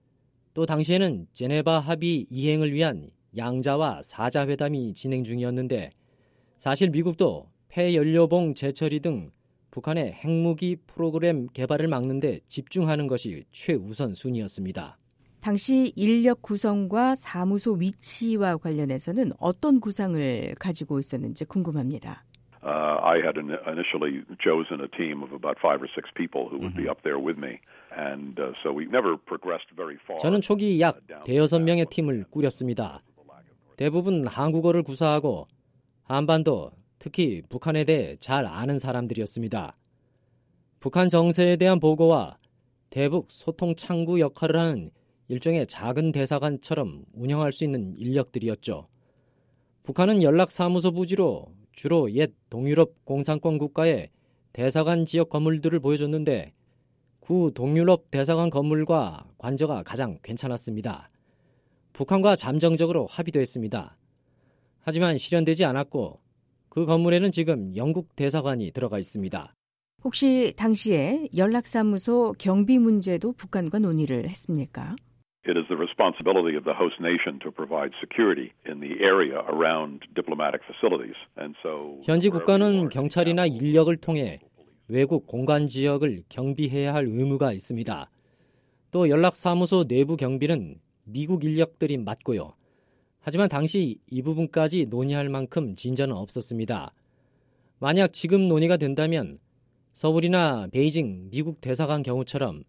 또 당시에는 제네바 합의 이행을 위한 양자와 사자 회담이 진행 중이었는데 사실 미국도 폐연료봉 재처리 등 북한의 핵무기 프로그램 개발을 막는 데 집중하는 것이 최우선 순위였습니다. 당시 인력 구성과 사무소 위치와 관련해서는 어떤 구상을 가지고 있었는지 궁금합니다. I had initially chosen a team of about 5 or 6 people who would be up there with me, and so we never progressed very far. 저는 초기 약 대여섯 명의 팀을 꾸렸습니다. 대부분 한국어를 구사하고 한반도, 특히 북한에 대해 잘 아는 사람들이었습니다. 북한 정세에 대한 보고와 대북 소통 창구 역할을 하는 일종의 작은 대사관처럼 운영할 수 있는 인력들이었죠. 북한은 연락사무소 부지로 주로 옛 동유럽 공산권 국가의 대사관 지역 건물들을 보여줬는데 구 동유럽 대사관 건물과 관저가 가장 괜찮았습니다. 북한과 잠정적으로 합의도 했습니다. 하지만 실현되지 않았고 그 건물에는 지금 영국 대사관이 들어가 있습니다. 혹시 당시에 연락사무소 경비 문제도 북한과 논의를 했습니까? It is the responsibility of the host nation to provide security in the area around diplomatic facilities. And so 현지 국가는 경찰이나 인력을 통해 외국 공관 지역을 경비해야 할 의무가 있습니다. 또 연락사무소 내부 경비는 미국 인력들이 맡고요. 하지만 당시 이 부분까지 논의할 만큼 진전은 없었습니다. 만약 지금 논의가 된다면 서울이나 베이징 미국 대사관 경우처럼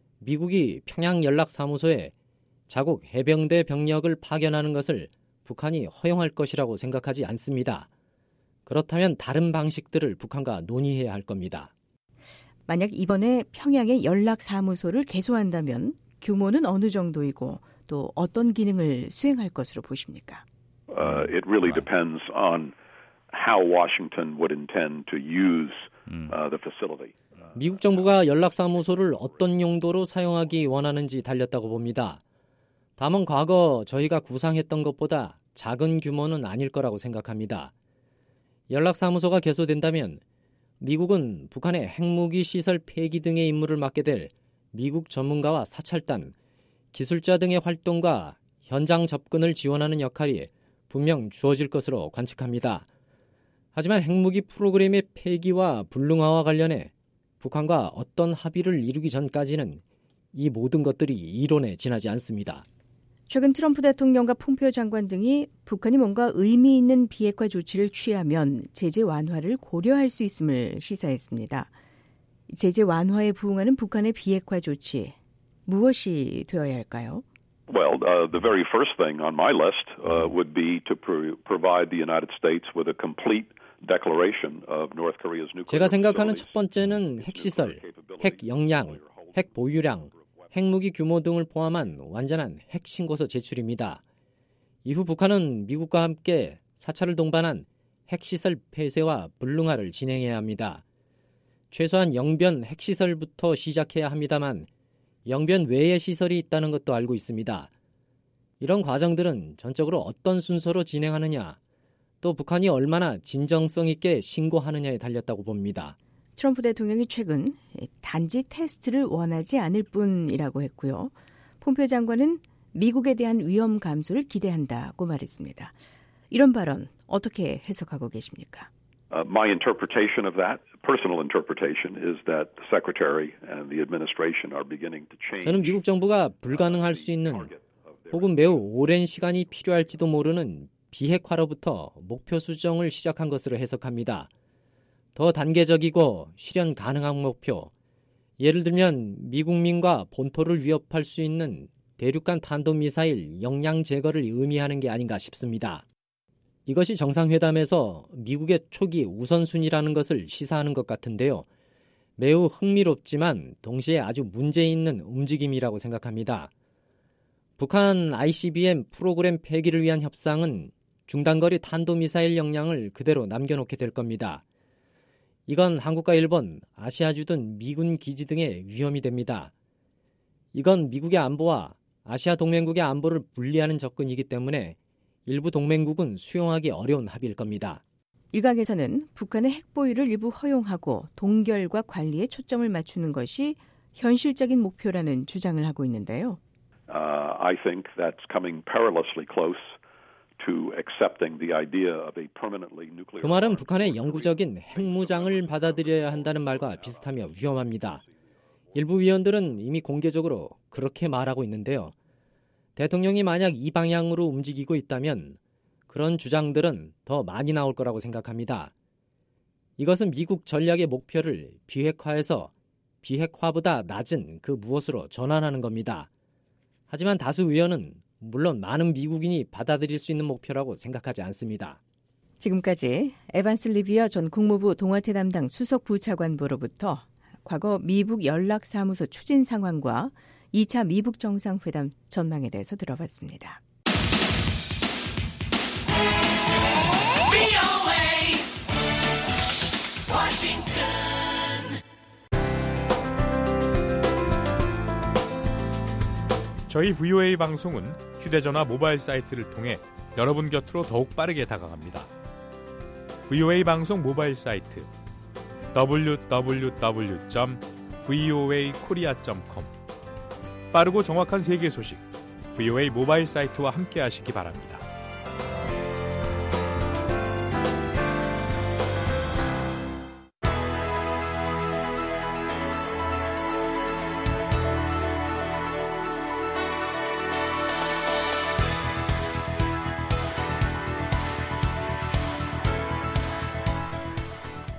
미국이 평양 연락사무소에 자국 해병대 병력을 파견하는 것을 북한이 허용할 것이라고 생각하지 않습니다. 그렇다면 다른 방식들을 북한과 논의해야 할 겁니다. 만약 이번에 평양의 연락사무소를 개소한다면 규모는 어느 정도이고 또 어떤 기능을 수행할 것으로 보십니까? It really depends on how Washington would intend to use the facility. 미국 정부가 연락사무소를 어떤 용도로 사용하기 원하는지 달렸다고 봅니다. 다만 과거 저희가 구상했던 것보다 작은 규모는 아닐 거라고 생각합니다. 연락사무소가 개소된다면 미국은 북한의 핵무기 시설 폐기 등의 임무를 맡게 될 미국 전문가와 사찰단, 기술자 등의 활동과 현장 접근을 지원하는 역할이 분명 주어질 것으로 관측합니다. 하지만 핵무기 프로그램의 폐기와 불능화와 관련해 북한과 어떤 합의를 이루기 전까지는 이 모든 것들이 이론에 지나지 않습니다. 최근 트럼프 대통령과 폼페오 장관 등이 북한이 뭔가 의미 있는 비핵화 조치를 취하면 제재 완화를 고려할 수 있음을 시사했습니다. 제재 완화에 부응하는 북한의 비핵화 조치, 무엇이 되어야 할까요? Well, the very first thing on my list would be to provide the United States with a complete declaration of North Korea's nuclear. 제가 생각하는 첫 번째는 핵시설, 핵 역량, 핵 보유량, 핵무기 규모 등을 포함한 완전한 핵 신고서 제출입니다. 이후 북한은 미국과 함께 사찰을 동반한 핵시설 폐쇄와 불능화를 진행해야 합니다. 최소한 영변 핵시설부터 시작해야 합니다만 영변 외의 시설이 있다는 것도 알고 있습니다. 이런 과정들은 전적으로 어떤 순서로 진행하느냐, 또 북한이 얼마나 진정성 있게 신고하느냐에 달렸다고 봅니다. 트럼프 대통령이 최근 단지 테스트를 원하지 않을 뿐이라고 했고요. 폼페오 장관은 미국에 대한 위험 감소를 기대한다고 말했습니다. 이런 발언 어떻게 해석하고 계십니까? My interpretation of that, personal interpretation, is that the Secretary and the administration are beginning to change. 저는 미국 정부가 불가능할 수 있는 혹은 매우 오랜 시간이 필요할지도 모르는 비핵화로부터 목표 수정을 시작한 것으로 해석합니다. 더 단계적이고 실현 가능한 목표, 예를 들면 미국민과 본토를 위협할 수 있는 대륙간 탄도미사일 역량 제거를 의미하는 게 아닌가 싶습니다. 이것이 정상회담에서 미국의 초기 우선순위라는 것을 시사하는 것 같은데요. 매우 흥미롭지만 동시에 아주 문제 있는 움직임이라고 생각합니다. 북한 ICBM 프로그램 폐기를 위한 협상은 중단거리 탄도미사일 역량을 그대로 남겨놓게 될 겁니다. 이건 한국과 일본, 아시아주 등 미군 기지 등의 위험이 됩니다. 이건 미국의 안보와 아시아 동맹국의 안보를 분리하는 접근이기 때문에 일부 동맹국은 수용하기 어려운 합의일 겁니다. 일각에서는 북한의 핵 보유를 일부 허용하고 동결과 관리에 초점을 맞추는 것이 현실적인 목표라는 주장을 하고 있는데요. I think that's coming perilously close to accepting the idea of a permanently nuclear. 그 말은 북한의 영구적인 핵무장을 받아들여야 한다는 말과 비슷하며 위험합니다. 일부 위원들은 이미 공개적으로 그렇게 말하고 있는데요. 대통령이 만약 이 방향으로 움직이고 있다면 그런 주장들은 더 많이 나올 거라고 생각합니다. 이것은 미국 전략의 목표를 비핵화에서 비핵화보다 낮은 그 무엇으로 전환하는 겁니다. 하지만 다수 위원은 물론 많은 미국인이 받아들일 수 있는 목표라고 생각하지 않습니다. 지금까지 에반스 리비어 전 국무부 동아태 담당 수석 부차관보로부터 과거 미북 연락사무소 추진 상황과 2차 미북 정상회담 전망에 대해서 들어봤습니다. 저희 VOA 방송은 휴대전화 모바일 사이트를 통해 여러분 곁으로 더욱 빠르게 다가갑니다. VOA 방송 모바일 사이트 www.voakorea.com 빠르고 정확한 세계 소식 VOA 모바일 사이트와 함께 하시기 바랍니다.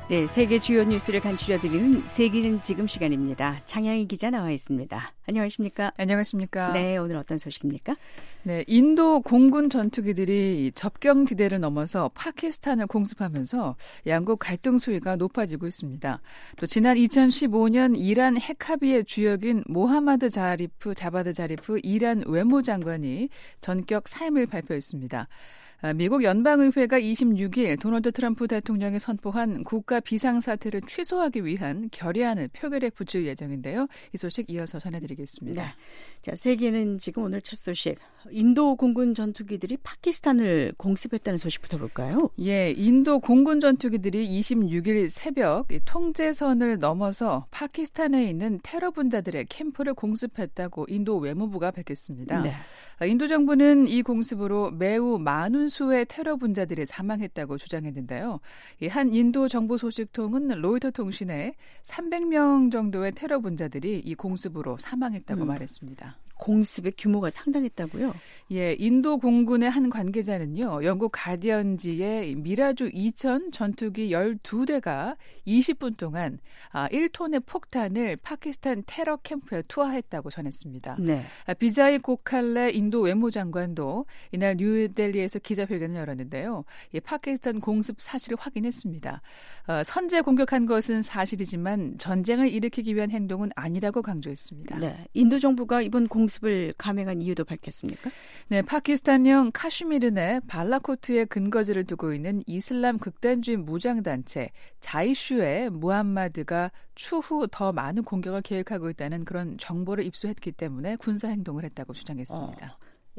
네, 세계 주요 뉴스를 간추려드리는 세계는 지금 시간입니다. 장향희 기자 나와 있습니다. 안녕하십니까? 안녕하십니까? 네, 오늘 어떤 소식입니까? 네, 인도 공군 전투기들이 접경지대를 넘어서 파키스탄을 공습하면서 양국 갈등 수위가 높아지고 있습니다. 또 지난 2015년 이란 핵합의의 주역인 모하마드 자바드 자리프 이란 외무장관이 전격 사임을 발표했습니다. 미국 연방의회가 26일 도널드 트럼프 대통령이 선포한 국가 비상사태를 취소하기 위한 결의안을 표결에 붙일 예정인데요. 이 소식 이어서 전해드리겠습니다. 네. 자, 세계는 지금 오늘 첫 소식. 인도 공군 전투기들이 파키스탄을 공습했다는 소식부터 볼까요? 예, 인도 공군 전투기들이 26일 새벽 통제선을 넘어서 파키스탄에 있는 테러 분자들의 캠프를 공습했다고 인도 외무부가 밝혔습니다. 네. 인도 정부는 이 공습으로 매우 많은 수의 테러 분자들이 사망했다고 주장했는데요. 한 인도 정부 소식통은 로이터 통신에 300명 정도의 테러 분자들이 이 공습으로 사망했다고 말했습니다. 공습의 규모가 상당했다고요? 예, 인도 공군의 한 관계자는요, 영국 가디언지의 미라주 2000 전투기 12대가 20분 동안 1톤의 폭탄을 파키스탄 테러 캠프에 투하했다고 전했습니다. 네. 비자이 고칼레 인도 외무장관도 이날 뉴델리에서 기자회견을 열었는데요. 이 파키스탄 공습 사실을 확인했습니다. 선제 공격한 것은 사실이지만 전쟁을 일으키기 위한 행동은 아니라고 강조했습니다. 네, 인도 정부가 이번 공습을 감행한 이유도 밝혔습니까? 네, 파키스탄형 카슈미르 내 발라코트에 근거지를 두고 있는 이슬람 극단주의 무장단체 자이슈의 무함마드가 추후 더 많은 공격을 계획하고 있다는 그런 정보를 입수했기 때문에 군사행동을 했다고 주장했습니다.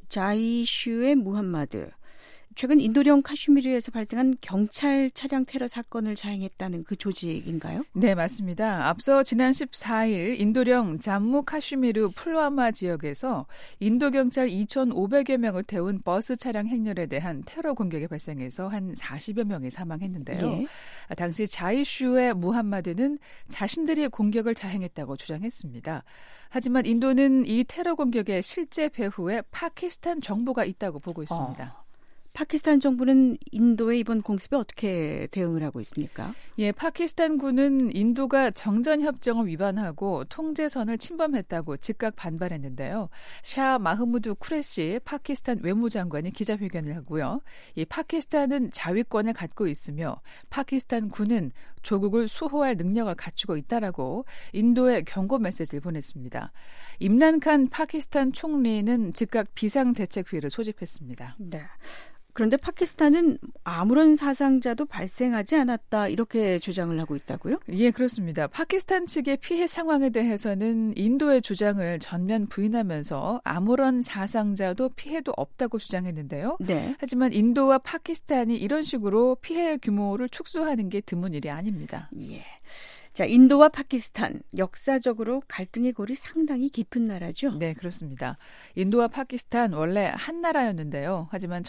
자이슈의 무함마드. 최근 인도령 카슈미르에서 발생한 경찰 차량 테러 사건을 자행했다는 그 조직인가요? 네, 맞습니다. 앞서 지난 14일 인도령 잠무 카슈미르 풀와마 지역에서 인도 경찰 2,500여 명을 태운 버스 차량 행렬에 대한 테러 공격이 발생해서 한 40여 명이 사망했는데요. 예. 당시 자이슈의 무함마드는 자신들이 공격을 자행했다고 주장했습니다. 하지만 인도는 이 테러 공격의 실제 배후에 파키스탄 정부가 있다고 보고 있습니다. 파키스탄 정부는 인도의 이번 공습에 어떻게 대응을 하고 있습니까? 예, 파키스탄군은 인도가 정전협정을 위반하고 통제선을 침범했다고 즉각 반발했는데요. 샤 마흐무드 쿠레시 파키스탄 외무장관이 기자회견을 하고요. 이 파키스탄은 자위권을 갖고 있으며 파키스탄 군은 조국을 수호할 능력을 갖추고 있다라고 인도에 경고 메시지를 보냈습니다. 임란 칸 파키스탄 총리는 즉각 비상대책회의를 소집했습니다. 네. 그런데 파키스탄은 아무런 사상자도 발생하지 않았다 이렇게 주장을 하고 있다고요? 예, 그렇습니다. 파키스탄 측의 피해 상황에 대해서는 인도의 주장을 전면 부인하면서 아무런 사상자도 피해도 없다고 주장했는데요. 네. 하지만 인도와 파키스탄이 이런 식으로 피해 규모를 축소하는 게 드문 일이 아닙니다. 예. 자, 인도와 파키스탄 역사적으로 갈등의 골이 상당히 깊은 나라죠? 네, 그렇습니다. 인도와 파키스탄 원래 한 나라였는데요. 하지만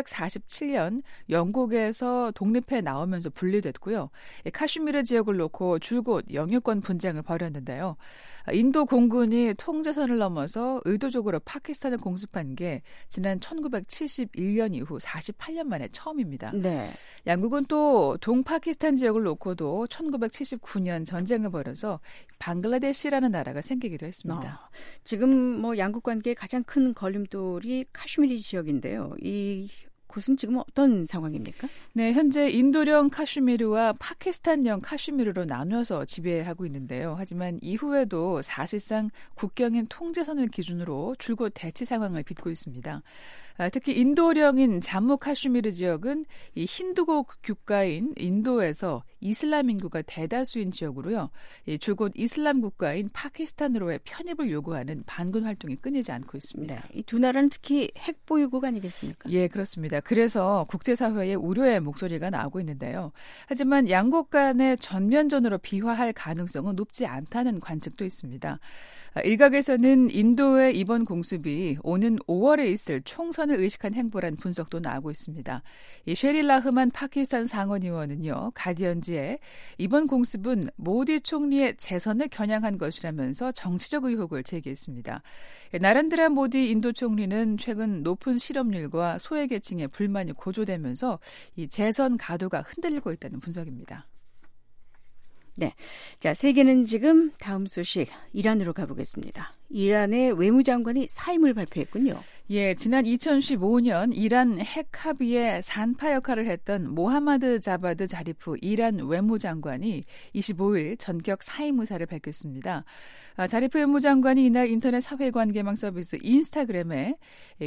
1947년 영국에서 독립해 나오면서 분리됐고요. 카슈미르 지역을 놓고 줄곧 영유권 분쟁을 벌였는데요. 인도 공군이 통제선을 넘어서 의도적으로 파키스탄을 공습한 게 지난 1971년 이후 48년 만에 처음입니다. 네. 양국은 또 동파키스탄 지역을 놓고도 1979년 전쟁을 벌여서 방글라데시라는 나라가 생기기도 했습니다. 지금 양국 관계의 가장 큰 걸림돌이 카슈미르 지역인데요. 이 곳은 지금 어떤 상황입니까? 네, 현재 인도령 카슈미르와 파키스탄령 카슈미르로 나눠서 지배하고 있는데요. 하지만 이후에도 사실상 국경인 통제선을 기준으로 줄곧 대치 상황을 빚고 있습니다. 특히 인도령인 잠무 카슈미르 지역은 이 힌두국 국가인 인도에서 이슬람 인구가 대다수인 지역으로요. 줄곧 이슬람 국가인 파키스탄으로의 편입을 요구하는 반군 활동이 끊이지 않고 있습니다. 네, 이 두 나라는 특히 핵 보유국 아니겠습니까? 예, 그렇습니다. 그래서 국제사회의 우려의 목소리가 나오고 있는데요. 하지만 양국 간의 전면전으로 비화할 가능성은 높지 않다는 관측도 있습니다. 일각에서는 인도의 이번 공습이 오는 5월에 있을 총선을 의식한 행보란 분석도 나오고 있습니다. 이 쉐릴 라흐만 파키스탄 상원의원은요, 가디언지에 이번 공습은 모디 총리의 재선을 겨냥한 것이라면서 정치적 의혹을 제기했습니다. 나렌드라 모디 인도 총리는 최근 높은 실업률과 소외계층의 불만이 고조되면서 이 재선 가도가 흔들리고 있다는 분석입니다. 네. 자, 세계는 지금 다음 소식 이란으로 가보겠습니다. 이란의 외무장관이 사임을 발표했군요. 예, 지난 2015년 이란 핵 합의의 산파 역할을 했던 모하마드 자바드 자리프 이란 외무장관이 25일 전격 사임 의사를 밝혔습니다. 자리프 외무장관이 이날 인터넷 사회관계망 서비스 인스타그램에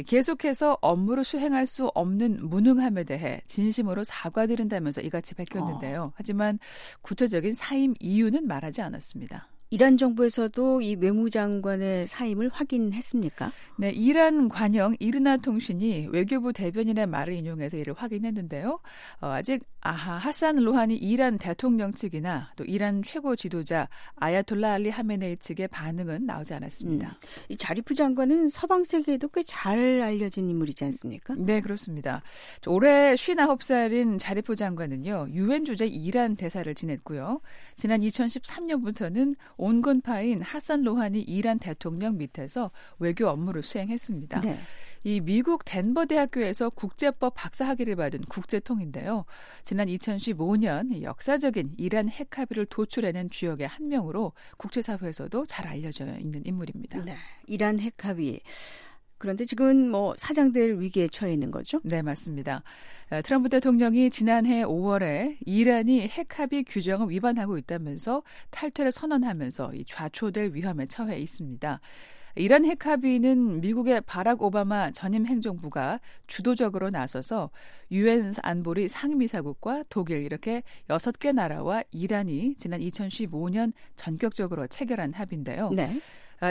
계속해서 업무를 수행할 수 없는 무능함에 대해 진심으로 사과드린다면서 이같이 밝혔는데요. 하지만 구체적인 사임 이유는 말하지 않았습니다. 이란 정부에서도 이 외무장관의 사임을 확인했습니까? 네, 이란 관영 이르나 통신이 외교부 대변인의 말을 인용해서 이를 확인했는데요. 아직 하산 로하니 이란 대통령 측이나 또 이란 최고 지도자 아야톨라 알리 하메네이 측의 반응은 나오지 않았습니다. 이 자리프 장관은 서방 세계에도 꽤 잘 알려진 인물이지 않습니까? 네, 그렇습니다. 올해 59살인 자리프 장관은요, 유엔 주재 이란 대사를 지냈고요. 지난 2013년부터는 온건파인 하산 로하니 이란 대통령 밑에서 외교 업무를 수행했습니다. 네. 이 미국 덴버 대학교에서 국제법 박사학위를 받은 국제통인데요. 지난 2015년 역사적인 이란 핵 합의를 도출해낸 주역의 한 명으로 국제사회에서도 잘 알려져 있는 인물입니다. 네, 이란 핵 합의. 그런데 지금은 사장될 위기에 처해 있는 거죠? 네, 맞습니다. 트럼프 대통령이 지난해 5월에 이란이 핵 합의 규정을 위반하고 있다면서 탈퇴를 선언하면서 이 좌초될 위험에 처해 있습니다. 이란 핵 합의는 미국의 바락 오바마 전임 행정부가 주도적으로 나서서 유엔 안보리 상임이사국과 독일 이렇게 6개 나라와 이란이 지난 2015년 전격적으로 체결한 합의인데요. 네.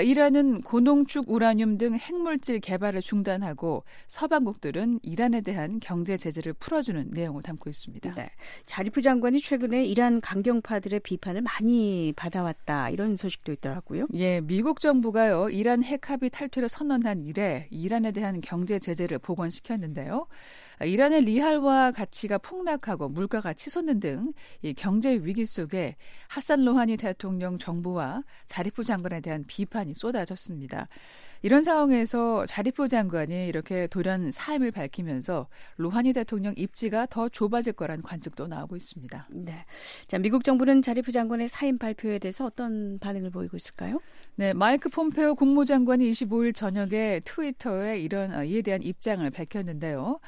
이란은 고농축 우라늄 등 핵물질 개발을 중단하고 서방국들은 이란에 대한 경제 제재를 풀어주는 내용을 담고 있습니다. 네. 자리프 장관이 최근에 이란 강경파들의 비판을 많이 받아왔다 이런 소식도 있더라고요. 예, 미국 정부가요 이란 핵 합의 탈퇴를 선언한 이래 이란에 대한 경제 제재를 복원시켰는데요. 이란의 리알화 가치가 폭락하고 물가가 치솟는 등 이 경제 위기 속에 하산 로하니 대통령 정부와 자리프 장관에 대한 비판이 쏟아졌습니다. 이런 상황에서 자리프 장관이 이렇게 돌연 사임을 밝히면서 로하니 대통령 입지가 더 좁아질 거란 관측도 나오고 있습니다. 네, 자 미국 정부는 자리프 장관의 사임 발표에 대해서 어떤 반응을 보이고 있을까요? 네, 마이크 폼페오 국무장관이 25일 저녁에 트위터에 이에 대한 입장을 밝혔는데요.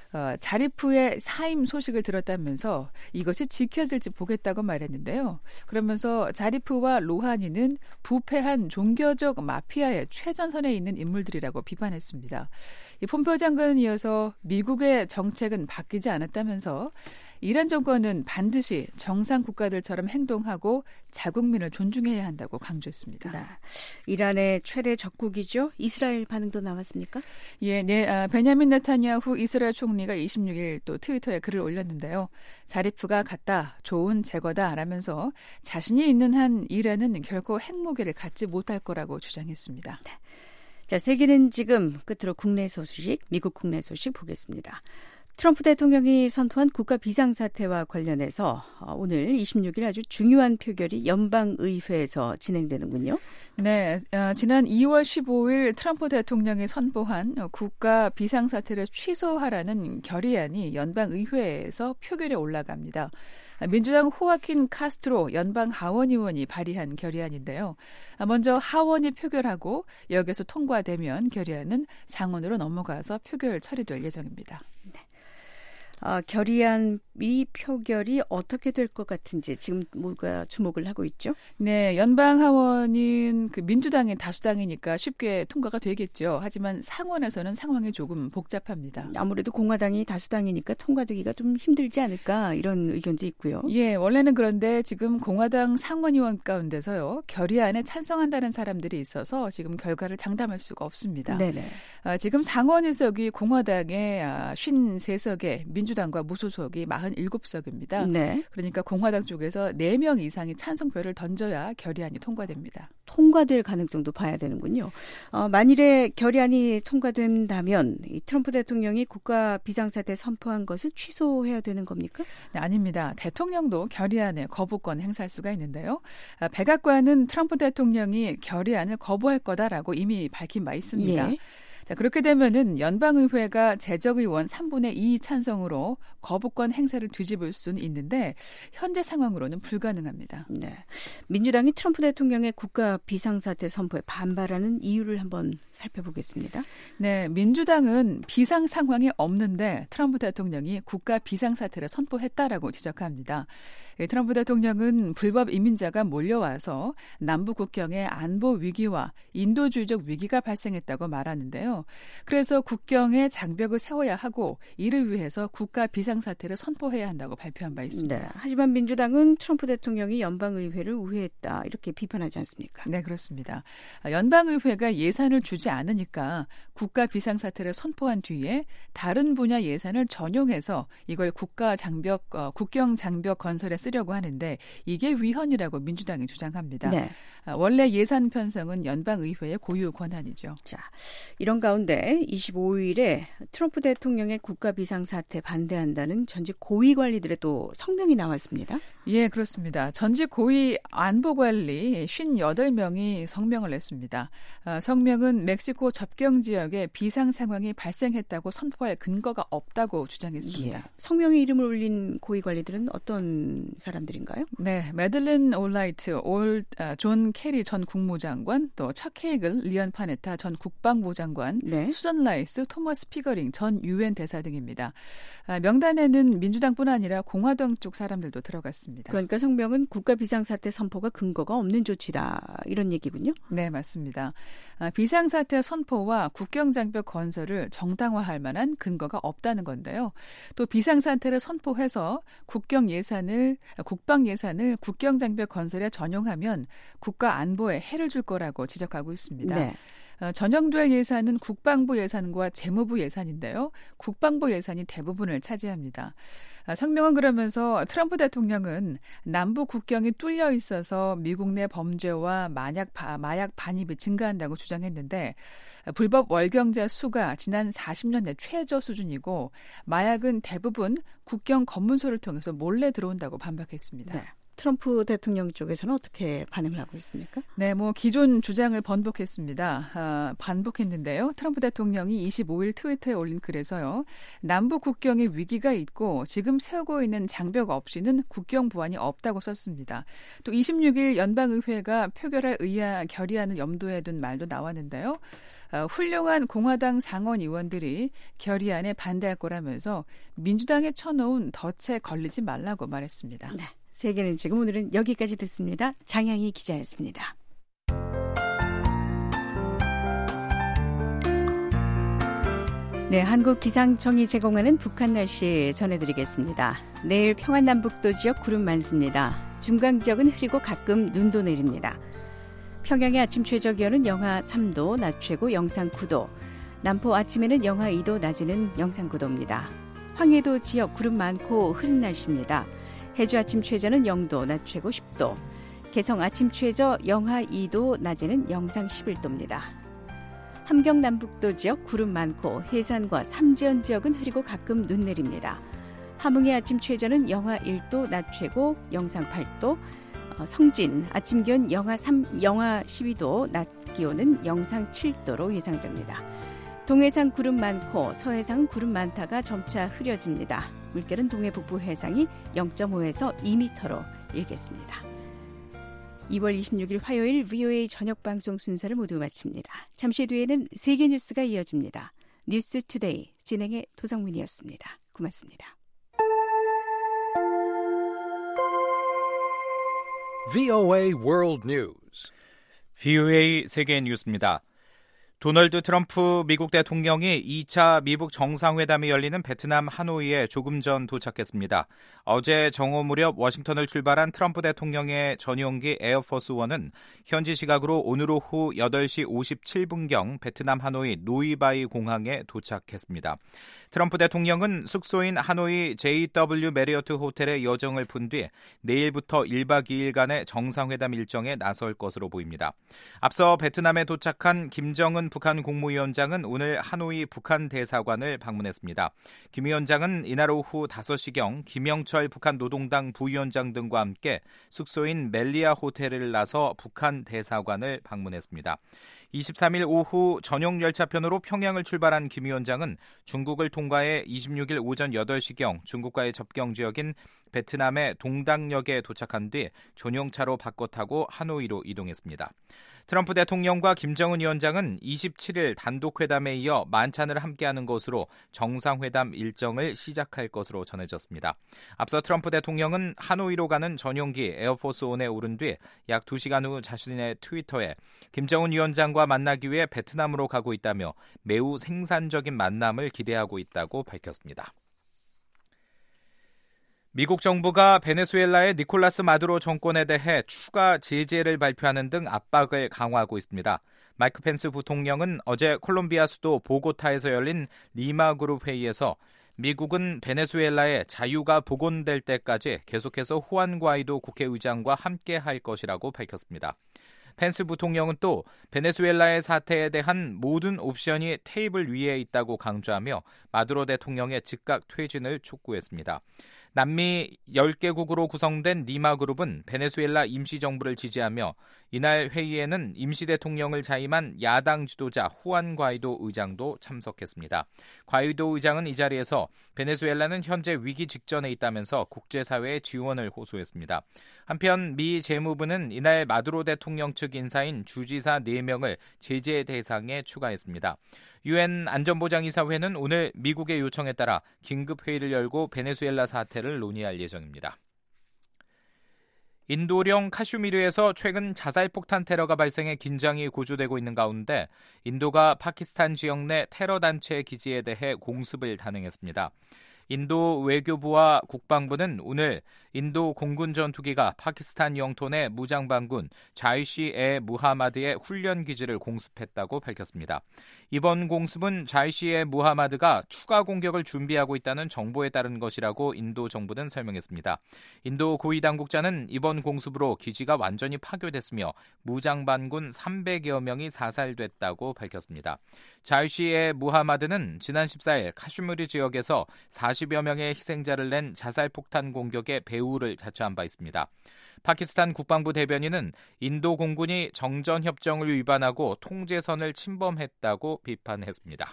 자리프의 사임 소식을 들었다면서 이것이 지켜질지 보겠다고 말했는데요. 그러면서 자리프와 로하니는 부패한 종교적 마피아의 최전선에 있는 인물들이라고 비판했습니다. 이 폼페오 장관은 이어서 미국의 정책은 바뀌지 않았다면서 이란 정권은 반드시 정상 국가들처럼 행동하고 자국민을 존중해야 한다고 강조했습니다. 네. 이란의 최대 적국이죠. 이스라엘 반응도 나왔습니까? 예, 네, 베냐민 네타냐후 이스라엘 총리가 26일 또 트위터에 글을 올렸는데요. 자리프가 갔다, 좋은 제거다 라면서 자신이 있는 한 이란은 결코 핵무기를 갖지 못할 거라고 주장했습니다. 네. 자, 세계는 지금 끝으로 국내 소식, 미국 국내 소식 보겠습니다. 트럼프 대통령이 선포한 국가 비상사태와 관련해서 오늘 26일 아주 중요한 표결이 연방의회에서 진행되는군요. 네, 지난 2월 15일 트럼프 대통령이 선포한 국가 비상사태를 취소하라는 결의안이 연방의회에서 표결에 올라갑니다. 민주당 호아킨 카스트로 연방 하원의원이 발의한 결의안인데요. 먼저 하원이 표결하고 여기서 통과되면 결의안은 상원으로 넘어가서 표결 처리될 예정입니다. 네. 결의안 이 표결이 어떻게 될 것 같은지 지금 뭐가 주목을 하고 있죠? 네, 연방 하원은 민주당의 다수당이니까 쉽게 통과가 되겠죠. 하지만 상원에서는 상황이 조금 복잡합니다. 아무래도 공화당이 다수당이니까 통과되기가 좀 힘들지 않을까 이런 의견도 있고요. 예, 원래는 그런데 지금 공화당 상원의원 가운데서요 결의안에 찬성한다는 사람들이 있어서 지금 결과를 장담할 수가 없습니다. 네네. 지금 상원 의석이 공화당의 53석에 민주당과 무소속이 47석입니다. 네. 그러니까 공화당 쪽에서 4명 이상이 찬성표를 던져야 결의안이 통과됩니다. 통과될 가능성도 봐야 되는군요. 만일에 결의안이 통과된다면 이 트럼프 대통령이 국가 비상사태 선포한 것을 취소해야 되는 겁니까? 네, 아닙니다. 대통령도 결의안에 거부권 행사할 수가 있는데요. 백악관은 트럼프 대통령이 결의안을 거부할 거다라고 이미 밝힌 바 있습니다. 예. 자, 그렇게 되면은 연방의회가 재적의원 3분의 2 찬성으로 거부권 행사를 뒤집을 수는 있는데 현재 상황으로는 불가능합니다. 네. 민주당이 트럼프 대통령의 국가 비상사태 선포에 반발하는 이유를 한번 살펴보겠습니다. 네, 민주당은 비상 상황이 없는데 트럼프 대통령이 국가 비상사태를 선포했다라고 지적합니다. 트럼프 대통령은 불법 이민자가 몰려와서 남북 국경에 안보 위기와 인도주의적 위기가 발생했다고 말하는데요. 그래서 국경에 장벽을 세워야 하고 이를 위해서 국가 비상사태를 선포해야 한다고 발표한 바 있습니다. 네, 하지만 민주당은 트럼프 대통령이 연방의회를 우회했다 이렇게 비판하지 않습니까? 네, 그렇습니다. 연방의회가 예산을 주지 않으니까 국가 비상사태를 선포한 뒤에 다른 분야 예산을 전용해서 이걸 국경 장벽 건설에 쓰려고 하는데 이게 위헌이라고 민주당이 주장합니다. 네. 원래 예산 편성은 연방의회의 고유 권한이죠. 자, 이런 가운데 25일에 트럼프 대통령의 국가 비상사태 반대한다는 전직 고위 관리들의 또 성명이 나왔습니다. 예, 그렇습니다. 전직 고위 안보관리 58명이 성명을 냈습니다. 성명은 멕시코 접경 지역에 비상 상황이 발생했다고 선포할 근거가 없다고 주장했습니다. 예. 성명에 이름을 올린 고위 관리들은 어떤 사람들인가요? 네, 매들린 올라이트, 존 캐리 전 국무장관, 또 척 헤이글, 리언 파네타 전 국방부 장관, 네. 수전 라이스, 토머스 피거링 전 유엔 대사 등입니다. 명단에는 민주당뿐 아니라 공화당 쪽 사람들도 들어갔습니다. 그러니까 성명은 국가 비상사태 선포가 근거가 없는 조치다 이런 얘기군요. 네, 맞습니다. 비상사태 선포와 국경장벽 건설을 정당화할 만한 근거가 없다는 건데요. 또 비상사태를 선포해서 국방 예산을 국경장벽 건설에 전용하면 국가 안보에 해를 줄 거라고 지적하고 있습니다. 네. 전용될 예산은 국방부 예산과 재무부 예산인데요. 국방부 예산이 대부분을 차지합니다. 성명은 그러면서 트럼프 대통령은 남북 국경이 뚫려 있어서 미국 내 범죄와 마약 반입이 증가한다고 주장했는데 불법 월경자 수가 지난 40년 내 최저 수준이고 마약은 대부분 국경 검문소를 통해서 몰래 들어온다고 반박했습니다. 네. 트럼프 대통령 쪽에서는 어떻게 반응을 하고 있습니까? 네, 기존 주장을 반복했는데요. 트럼프 대통령이 25일 트위터에 올린 글에서요. 남북 국경에 위기가 있고 지금 세우고 있는 장벽 없이는 국경 보안이 없다고 썼습니다. 또 26일 연방의회가 결의안을 염두에 둔 말도 나왔는데요. 훌륭한 공화당 상원 의원들이 결의안에 반대할 거라면서 민주당에 쳐놓은 덫에 걸리지 말라고 말했습니다. 네. 세계는 지금 오늘은 여기까지 듣습니다. 장향희 기자였습니다. 네, 한국기상청이 제공하는 북한 날씨 전해드리겠습니다. 내일 평안남북도 지역 구름 많습니다. 중간 지역은 흐리고 가끔 눈도 내립니다. 평양의 아침 최저 기온은 영하 3도, 낮 최고 영상 9도. 남포 아침에는 영하 2도, 낮에는 영상 9도입니다. 황해도 지역 구름 많고 흐린 날씨입니다. 해주 아침 최저는 0도, 낮 최고 10도. 개성 아침 최저 영하 2도, 낮에는 영상 11도입니다. 함경 남북도 지역 구름 많고 해산과 삼지연 지역은 흐리고 가끔 눈 내립니다. 함흥의 아침 최저는 영하 1도, 낮 최고 영상 8도. 성진 아침 기온 영하 12도, 낮 기온은 영상 7도로 예상됩니다. 동해상 구름 많고 서해상 구름 많다가 점차 흐려집니다. 물결은 동해 북부 해상이 0.5에서 2m로 일겠습니다. 2월 26일 화요일 VOA 저녁 방송 순서를 모두 마칩니다. 잠시 뒤에는 세계 뉴스가 이어집니다. 뉴스 투데이 진행의 도성민이었습니다. 고맙습니다. VOA World News. VOA 세계 뉴스입니다. 도널드 트럼프 미국 대통령이 2차 미북 정상회담이 열리는 베트남 하노이에 조금 전 도착했습니다. 어제 정오 무렵 워싱턴을 출발한 트럼프 대통령의 전용기 에어포스1은 현지 시각으로 오늘 오후 8시 57분경 베트남 하노이 노이바이 공항에 도착했습니다. 트럼프 대통령은 숙소인 하노이 JW 메리어트 호텔에 여정을 푼 뒤 내일부터 1박 2일간의 정상회담 일정에 나설 것으로 보입니다. 앞서 베트남에 도착한 김정은 김정은 북한 국무위원장은 오늘 하노이 북한 대사관을 방문했습니다. 김 위원장은 이날 오후 5시경 김영철 북한 노동당 부위원장 등과 함께 숙소인 멜리아 호텔을 나서 북한 대사관을 방문했습니다. 23일 오후 전용 열차편으로 평양을 출발한 김 위원장은 중국을 통과해 26일 오전 8시경 중국과의 접경 지역인 베트남의 동당역에 도착한 뒤 전용차로 바꿔 타고 하노이로 이동했습니다. 트럼프 대통령과 김정은 위원장은 27일 단독회담에 이어 만찬을 함께하는 것으로 정상회담 일정을 시작할 것으로 전해졌습니다. 앞서 트럼프 대통령은 하노이로 가는 전용기 에어포스 원에 오른 뒤 약 2시간 후 자신의 트위터에 김정은 위원장과 만나기 위해 베트남으로 가고 있다며 매우 생산적인 만남을 기대하고 있다고 밝혔습니다. 미국 정부가 베네수엘라의 니콜라스 마두로 정권에 대해 추가 제재를 발표하는 등 압박을 강화하고 있습니다. 마이크 펜스 부통령은 어제 콜롬비아 수도 보고타에서 열린 리마 그룹 회의에서 미국은 베네수엘라의 자유가 복원될 때까지 계속해서 후안 과이도 국회의장과 함께 할 것이라고 밝혔습니다. 펜스 부통령은 또 베네수엘라의 사태에 대한 모든 옵션이 테이블 위에 있다고 강조하며 마두로 대통령의 즉각 퇴진을 촉구했습니다. 남미 10개국으로 구성된 리마그룹은 베네수엘라 임시정부를 지지하며 이날 회의에는 임시대통령을 자임한 야당 지도자 후안 과이도 의장도 참석했습니다. 과이도 의장은 이 자리에서 베네수엘라는 현재 위기 직전에 있다면서 국제사회의 지원을 호소했습니다. 한편 미 재무부는 이날 마두로 대통령 측 인사인 주지사 4명을 제재 대상에 추가했습니다. UN 안전보장이사회는 오늘 미국의 요청에 따라 긴급회의를 열고 베네수엘라 사태를 논의할 예정입니다. 인도령 카슈미르에서 최근 자살폭탄 테러가 발생해 긴장이 고조되고 있는 가운데 인도가 파키스탄 지역 내 테러 단체 기지에 대해 공습을 단행했습니다. 인도 외교부와 국방부는 오늘 인도 공군 전투기가 파키스탄 영토 내 무장반군 자이시-에 무하마드의 훈련 기지를 공습했다고 밝혔습니다. 이번 공습은 자이시-에 무하마드가 추가 공격을 준비하고 있다는 정보에 따른 것이라고 인도 정부는 설명했습니다. 인도 고위 당국자는 이번 공습으로 기지가 완전히 파괴됐으며 무장반군 300여 명이 사살됐다고 밝혔습니다. 자이시-에 무하마드는 지난 14일 카슈미르 지역에서 40여 명의 희생자를 낸 자살폭탄 공격의 배후를 자처한 바 있습니다. 파키스탄 국방부 대변인은 인도 공군이 정전협정을 위반하고 통제선을 침범했다고 비판했습니다.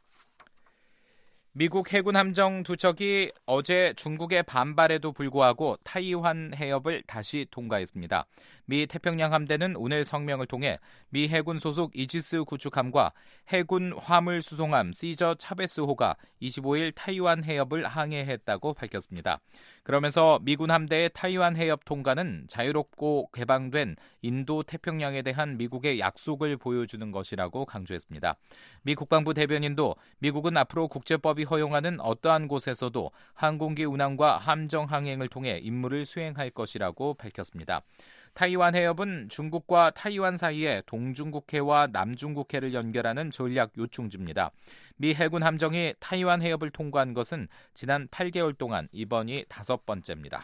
미국 해군 함정 2척이 어제 중국의 반발에도 불구하고 타이완 해협을 다시 통과했습니다. 미 태평양 함대는 오늘 성명을 통해 미 해군 소속 이지스 구축함과 해군 화물 수송함 시저 차베스호가 25일 타이완 해협을 항해했다고 밝혔습니다. 그러면서 미군 함대의 타이완 해협 통과는 자유롭고 개방된 인도 태평양에 대한 미국의 약속을 보여주는 것이라고 강조했습니다. 미 국방부 대변인도 미국은 앞으로 국제법이 허용하는 어떠한 곳에서도 항공기 운항과 함정 항행을 통해 임무를 수행할 것이라고 밝혔습니다. 타이완 해협은 중국과 타이완 사이에 동중국해와 남중국해를 연결하는 전략 요충지입니다. 미 해군 함정이 타이완 해협을 통과한 것은 지난 8개월 동안 이번이 5번째입니다.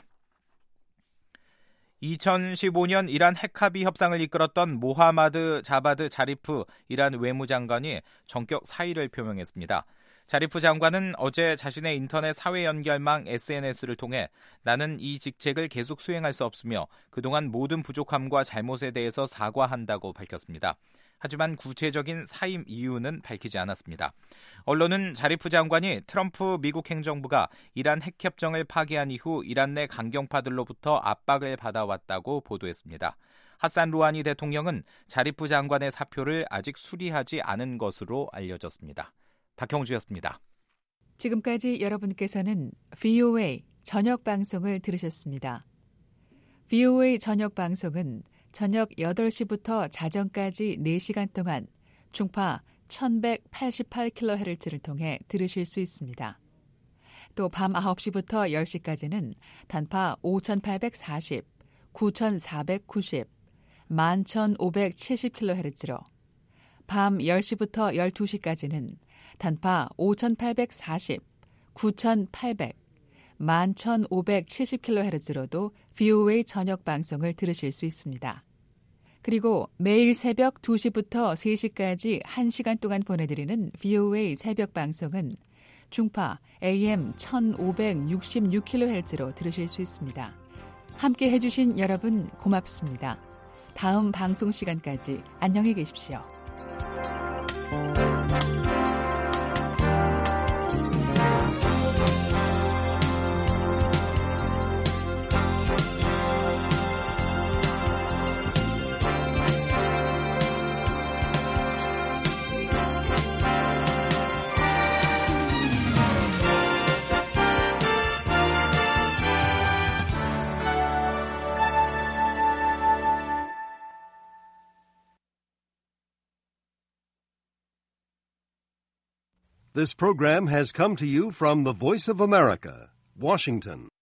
2015년 이란 핵합의 협상을 이끌었던 모하마드 자바드 자리프 이란 외무장관이 전격 사의를 표명했습니다. 자리프 장관은 어제 자신의 인터넷 사회 연결망 SNS를 통해 나는 이 직책을 계속 수행할 수 없으며 그동안 모든 부족함과 잘못에 대해서 사과한다고 밝혔습니다. 하지만 구체적인 사임 이유는 밝히지 않았습니다. 언론은 자리프 장관이 트럼프 미국 행정부가 이란 핵협정을 파기한 이후 이란 내 강경파들로부터 압박을 받아왔다고 보도했습니다. 하산 루하니 대통령은 자리프 장관의 사표를 아직 수리하지 않은 것으로 알려졌습니다. 박형주였습니다. 지금까지 여러분께서는 VOA 저녁 방송을 들으셨습니다. VOA 저녁 방송은 저녁 8시부터 자정까지 4시간 동안 중파 1188kHz를 통해 들으실 수 있습니다. 또 밤 9시부터 10시까지는 단파 5840, 9490, 11570kHz로 밤 10시부터 12시까지는 단파 5840, 9800, 11570kHz로도 VOA 저녁 방송을 들으실 수 있습니다. 그리고 매일 새벽 2시부터 3시까지 1시간 동안 보내드리는 VOA 새벽 방송은 중파 AM 1566kHz로 들으실 수 있습니다. 함께 해주신 여러분 고맙습니다. 다음 방송 시간까지 안녕히 계십시오. This program has come to you from the Voice of America, Washington.